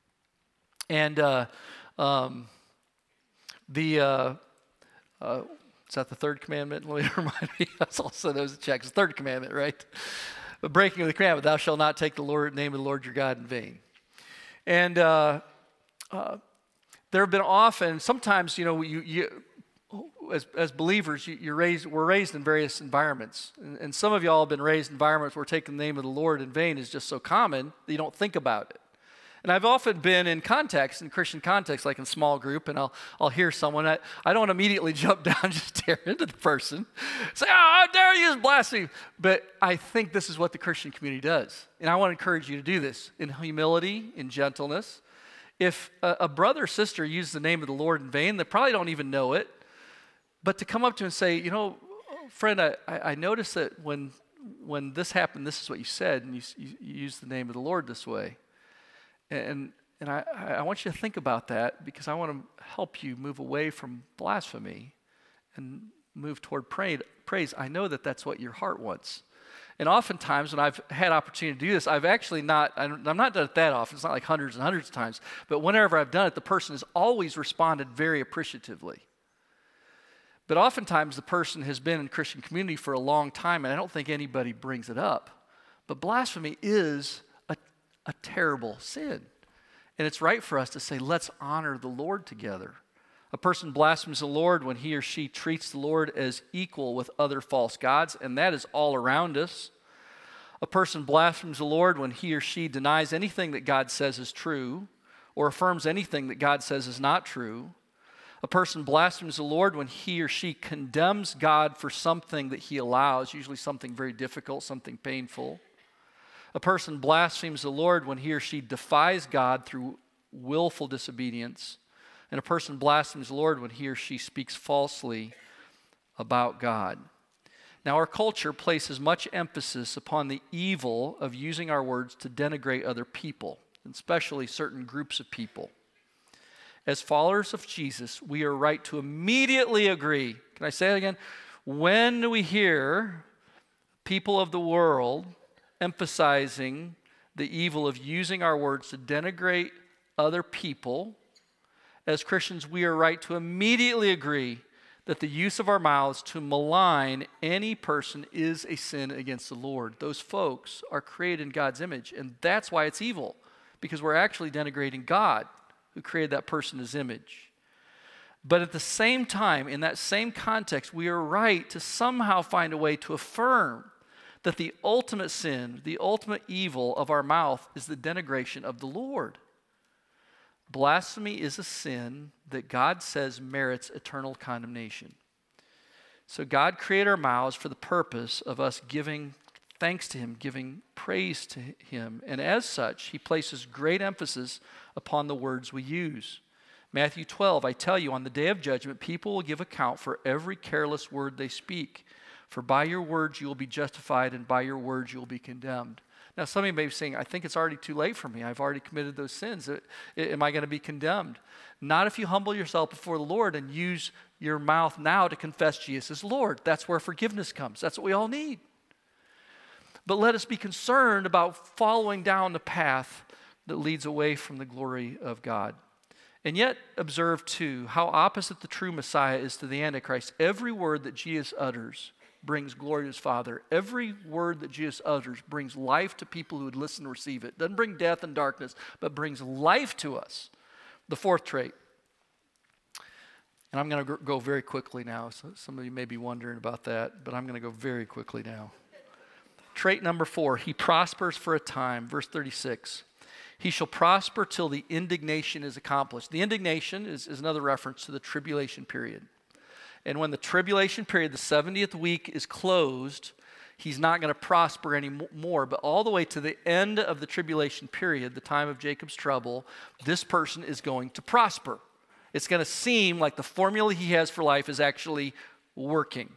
And uh, um, the, uh, uh, is that the third commandment? Let me remind me. That's also those checks. It's the third commandment, right? The breaking of the commandment, thou shalt not take the Lord, name of the Lord your God in vain. And uh, uh, there have been often, sometimes, you know, you, you As, as believers, you, you're raised, we're raised in various environments. And, and some of y'all have been raised in environments where taking the name of the Lord in vain is just so common that you don't think about it. And I've often been in context, in Christian context, like in small group, and I'll I'll hear someone, I, I don't immediately jump down and just tear into the person, say, oh, how dare you blaspheme. But I think this is what the Christian community does. And I want to encourage you to do this in humility, in gentleness. If a, a brother or sister uses the name of the Lord in vain, they probably don't even know it. But to come up to and say, you know, friend, I, I noticed that when when this happened, this is what you said, and you, you, you used the name of the Lord this way. And and I, I want you to think about that, because I want to help you move away from blasphemy and move toward praise. I know that that's what your heart wants. And oftentimes when I've had opportunity to do this, I've actually not, I'm not done it that often. It's not like hundreds and hundreds of times. But whenever I've done it, the person has always responded very appreciatively. But oftentimes the person has been in Christian community for a long time, and I don't think anybody brings it up. But blasphemy is a, a terrible sin. And it's right for us to say, let's honor the Lord together. A person blasphemes the Lord when he or she treats the Lord as equal with other false gods, and that is all around us. A person blasphemes the Lord when he or she denies anything that God says is true or affirms anything that God says is not true. A person blasphemes the Lord when he or she condemns God for something that he allows, usually something very difficult, something painful. A person blasphemes the Lord when he or she defies God through willful disobedience. And a person blasphemes the Lord when he or she speaks falsely about God. Now, our culture places much emphasis upon the evil of using our words to denigrate other people, especially certain groups of people. As followers of Jesus, we are right to immediately agree. Can I say it again? When we hear people of the world emphasizing the evil of using our words to denigrate other people, as Christians, we are right to immediately agree that the use of our mouths to malign any person is a sin against the Lord. Those folks are created in God's image, and that's why it's evil, because we're actually denigrating God who created that person in his image. But at the same time, in that same context, we are right to somehow find a way to affirm that the ultimate sin, the ultimate evil of our mouth is the denigration of the Lord. Blasphemy is a sin that God says merits eternal condemnation. So God created our mouths for the purpose of us giving thanks to him, giving praise to him. And as such, he places great emphasis upon the words we use. Matthew twelve, I tell you, on the day of judgment, people will give account for every careless word they speak. For by your words you will be justified, and by your words you will be condemned. Now, some of you may be saying, I think it's already too late for me. I've already committed those sins. Am I going to be condemned? Not if you humble yourself before the Lord and use your mouth now to confess Jesus as Lord. That's where forgiveness comes. That's what we all need. But let us be concerned about following down the path that leads away from the glory of God. And yet, observe too, how opposite the true Messiah is to the Antichrist. Every word that Jesus utters brings glory to his Father. Every word that Jesus utters brings life to people who would listen and receive it. Doesn't bring death and darkness, but brings life to us. The fourth trait. And I'm going to go very quickly now. So some of you may be wondering about that, but I'm going to go very quickly now. Trait number four, he prospers for a time. Verse thirty-six. He shall prosper till the indignation is accomplished. The indignation is, is another reference to the tribulation period. And when the tribulation period, the seventieth week, is closed, he's not going to prosper anymore. But all the way to the end of the tribulation period, the time of Jacob's trouble, this person is going to prosper. It's going to seem like the formula he has for life is actually working.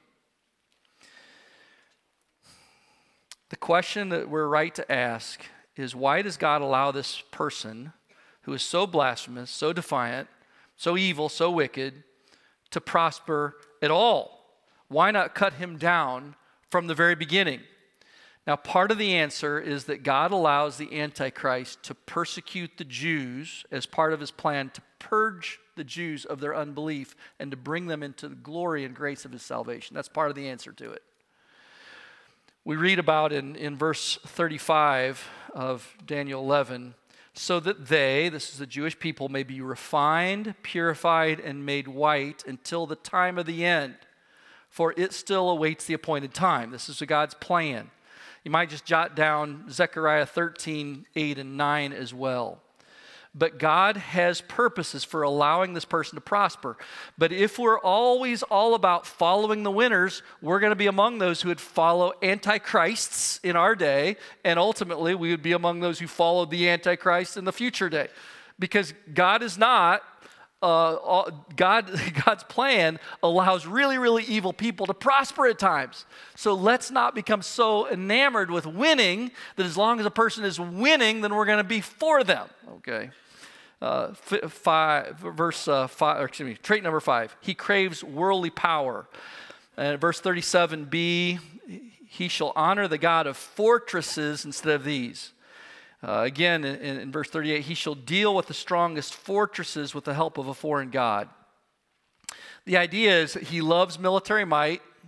The question that we're right to ask is, why does God allow this person who is so blasphemous, so defiant, so evil, so wicked, to prosper at all? Why not cut him down from the very beginning? Now, part of the answer is that God allows the Antichrist to persecute the Jews as part of his plan to purge the Jews of their unbelief and to bring them into the glory and grace of his salvation. That's part of the answer to it. We read about in, in verse thirty-five of Daniel eleven, so that they, this is the Jewish people, may be refined, purified, and made white until the time of the end. For it still awaits the appointed time. This is God's plan. You might just jot down Zechariah thirteen, eight, and nine as well. But God has purposes for allowing this person to prosper. But if we're always all about following the winners, we're going to be among those who would follow antichrists in our day, and ultimately we would be among those who followed the Antichrist in the future day. Because God is not, uh, God, God's plan allows really, really evil people to prosper at times. So let's not become so enamored with winning that as long as a person is winning, then we're going to be for them, okay? Uh, five, verse uh, five, or excuse me, trait number five. He craves worldly power. And verse thirty-seven b, he shall honor the God of fortresses instead of these. Uh, again, in, in verse thirty-eight, he shall deal with the strongest fortresses with the help of a foreign god. The idea is he loves military might.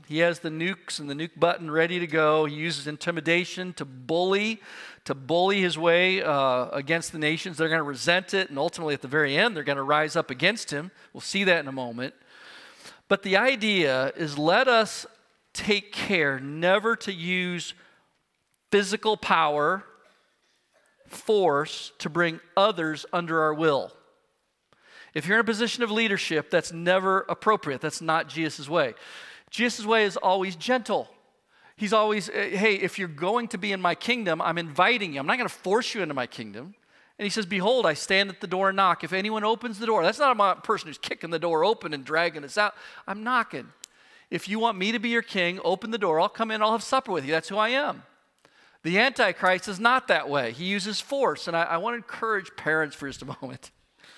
He has the nukes and the nuke button ready to go. He uses intimidation to bully, to bully his way uh, against the nations. They're going to resent it, and ultimately at the very end, they're going to rise up against him. We'll see that in a moment. But the idea is, let us take care never to use physical power, force, to bring others under our will. If you're in a position of leadership, that's never appropriate. That's not Jesus' way. Jesus' way is always gentle. He's always, hey, if you're going to be in my kingdom, I'm inviting you. I'm not going to force you into my kingdom. And he says, behold, I stand at the door and knock. If anyone opens the door, that's not a person who's kicking the door open and dragging us out. I'm knocking. If you want me to be your king, open the door. I'll come in. I'll have supper with you. That's who I am. The Antichrist is not that way. He uses force. And I, I want to encourage parents for just a moment.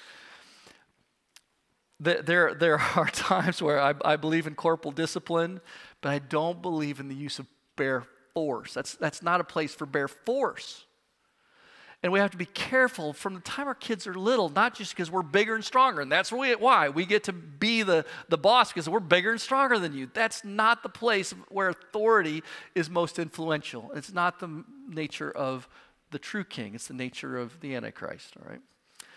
There, there are times where I, I believe in corporal discipline, but I don't believe in the use of bare force. That's, that's not a place for bare force. And we have to be careful from the time our kids are little, not just because we're bigger and stronger. And that's why we get to be the, the boss, because we're bigger and stronger than you. That's not the place where authority is most influential. It's not the nature of the true king. It's the nature of the Antichrist, all right?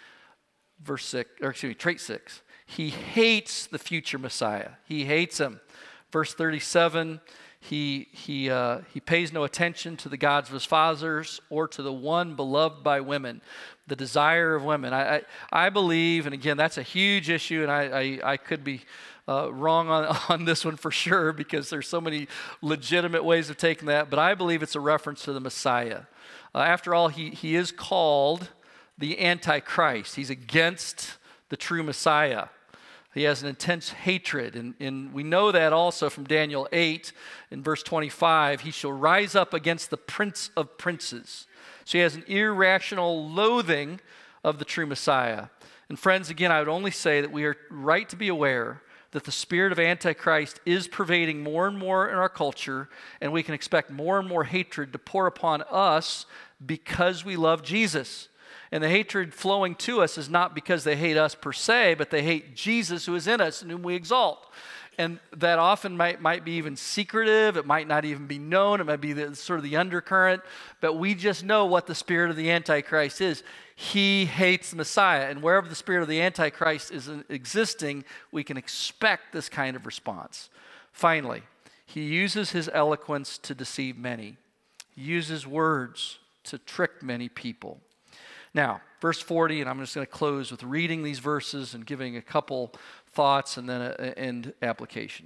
Verse six, or excuse me, trait six. He hates the future Messiah. He hates him. Verse thirty-seven, he, he, uh, he pays no attention to the gods of his fathers or to the one beloved by women, the desire of women. I, I, I believe, and again, that's a huge issue, and I, I, I could be uh, wrong on, on this one for sure because there's so many legitimate ways of taking that, but I believe it's a reference to the Messiah. Uh, after all, he, he is called the Antichrist. He's against the true Messiah. He has an intense hatred, and, and we know that also from Daniel eight in verse twenty-five. He shall rise up against the prince of princes. So he has an irrational loathing of the true Messiah. And friends, again, I would only say that we are right to be aware that the spirit of Antichrist is pervading more and more in our culture, and we can expect more and more hatred to pour upon us because we love Jesus. And the hatred flowing to us is not because they hate us per se, but they hate Jesus who is in us and whom we exalt. And that often might, might be even secretive. It might not even be known. It might be the, sort of the undercurrent. But we just know what the spirit of the Antichrist is. He hates the Messiah. And wherever the spirit of the Antichrist is existing, we can expect this kind of response. Finally, he uses his eloquence to deceive many. He uses words to trick many people. Now, verse forty, and I'm just going to close with reading these verses and giving a couple thoughts and then an end application.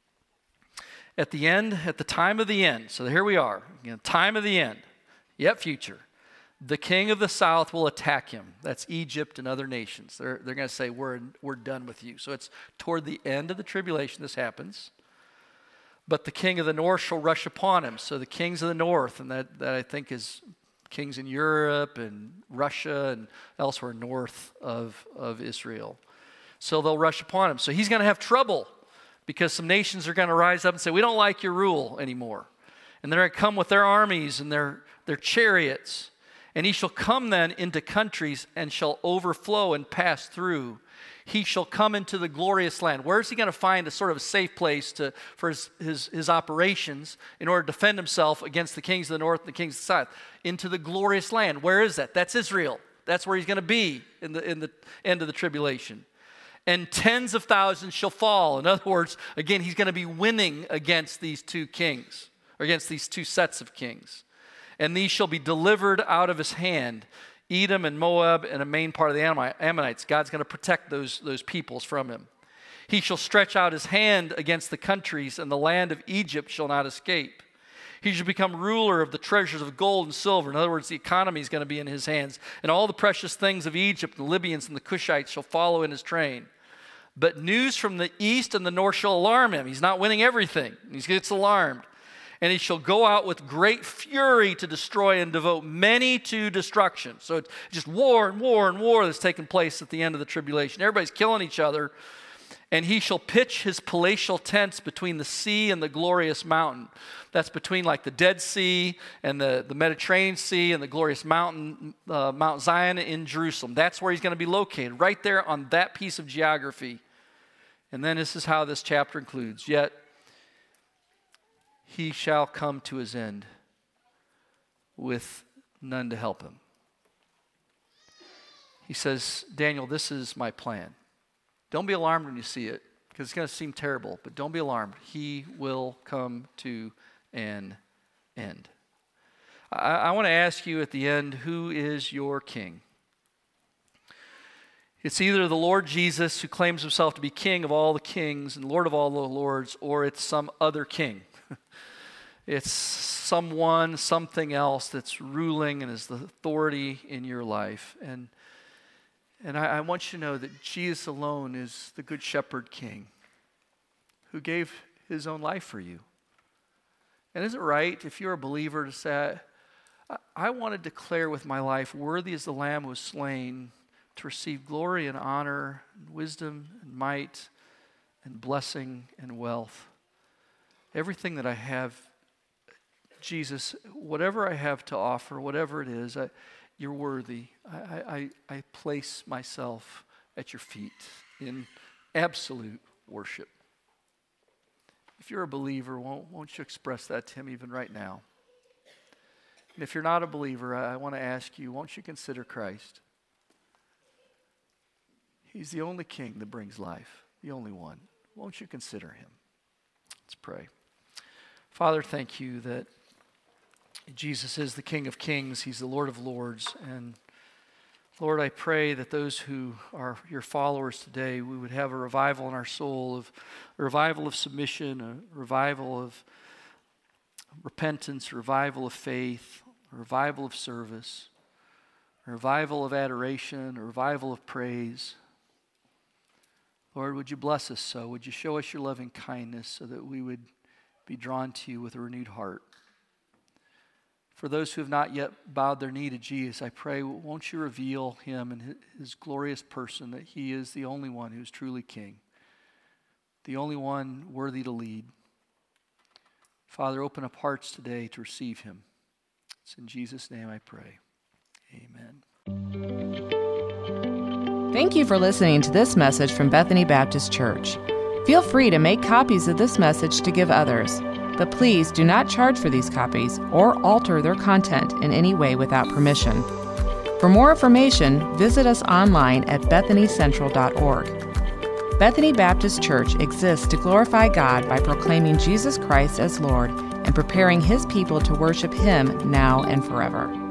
At the end, at the time of the end, so here we are, again, time of the end, yet future, the king of the south will attack him. That's Egypt and other nations. They're, they're going to say, we're, we're done with you. So it's toward the end of the tribulation this happens. But the king of the north shall rush upon him. So the kings of the north, and that, that I think is kings in Europe and Russia and elsewhere north of, of Israel. So they'll rush upon him. So he's going to have trouble because some nations are going to rise up and say, we don't like your rule anymore. And they're going to come with their armies and their, their chariots. And he shall come then into countries and shall overflow and pass through. He shall come into the glorious land. Where is he going to find a sort of a safe place to, for his, his, his operations in order to defend himself against the kings of the north and the kings of the south? Into the glorious land. Where is that? That's Israel. That's where he's going to be in the, in the end of the tribulation. And tens of thousands shall fall. In other words, again, he's going to be winning against these two kings, or against these two sets of kings. And these shall be delivered out of his hand. Edom and Moab and a main part of the Ammonites. God's going to protect those, those peoples from him. He shall stretch out his hand against the countries, and the land of Egypt shall not escape. He shall become ruler of the treasures of gold and silver. In other words, the economy is going to be in his hands. And all the precious things of Egypt, the Libyans and the Cushites shall follow in his train. But news from the east and the north shall alarm him. He's not winning everything. He gets alarmed. And he shall go out with great fury to destroy and devote many to destruction. So it's just war and war and war that's taking place at the end of the tribulation. Everybody's killing each other. And he shall pitch his palatial tents between the sea and the glorious mountain. That's between like the Dead Sea and the, the Mediterranean Sea and the glorious mountain, uh, Mount Zion in Jerusalem. That's where he's going to be located, right there on that piece of geography. And then this is how this chapter concludes. Yet he shall come to his end with none to help him. He says, Daniel, this is my plan. Don't be alarmed when you see it, because it's going to seem terrible, but don't be alarmed. He will come to an end. I, I want to ask you at the end, who is your king? It's either the Lord Jesus, who claims himself to be king of all the kings and Lord of all the lords, or it's some other king. It's someone, something else that's ruling and is the authority in your life. And And I, I want you to know that Jesus alone is the Good Shepherd King who gave his own life for you. And is it right, if you're a believer, to say, I, I want to declare with my life, worthy is the Lamb who was slain to receive glory and honor, and wisdom and might and blessing and wealth. Everything that I have, Jesus, whatever I have to offer, whatever it is, I, you're worthy. I, I, I place myself at your feet in absolute worship. If you're a believer, won't, won't you express that to him even right now? And if you're not a believer, I, I want to ask you, won't you consider Christ? He's the only king that brings life, the only one. Won't you consider him? Let's pray. Father, thank you that Jesus is the King of Kings. He's the Lord of Lords. And Lord, I pray that those who are your followers today, we would have a revival in our soul, of a revival of submission, a revival of repentance, a revival of faith, a revival of service, a revival of adoration, a revival of praise. Lord, would you bless us so? Would you show us your loving kindness so that we would be drawn to you with a renewed heart? For those who have not yet bowed their knee to Jesus, I pray, won't you reveal him and his glorious person, that he is the only one who is truly king, the only one worthy to lead. Father, open up hearts today to receive him. It's in Jesus' name I pray. Amen. Thank you for listening to this message from Bethany Baptist Church. Feel free to make copies of this message to give others, but please do not charge for these copies or alter their content in any way without permission. For more information, visit us online at bethany central dot org. Bethany Baptist Church exists to glorify God by proclaiming Jesus Christ as Lord and preparing his people to worship him now and forever.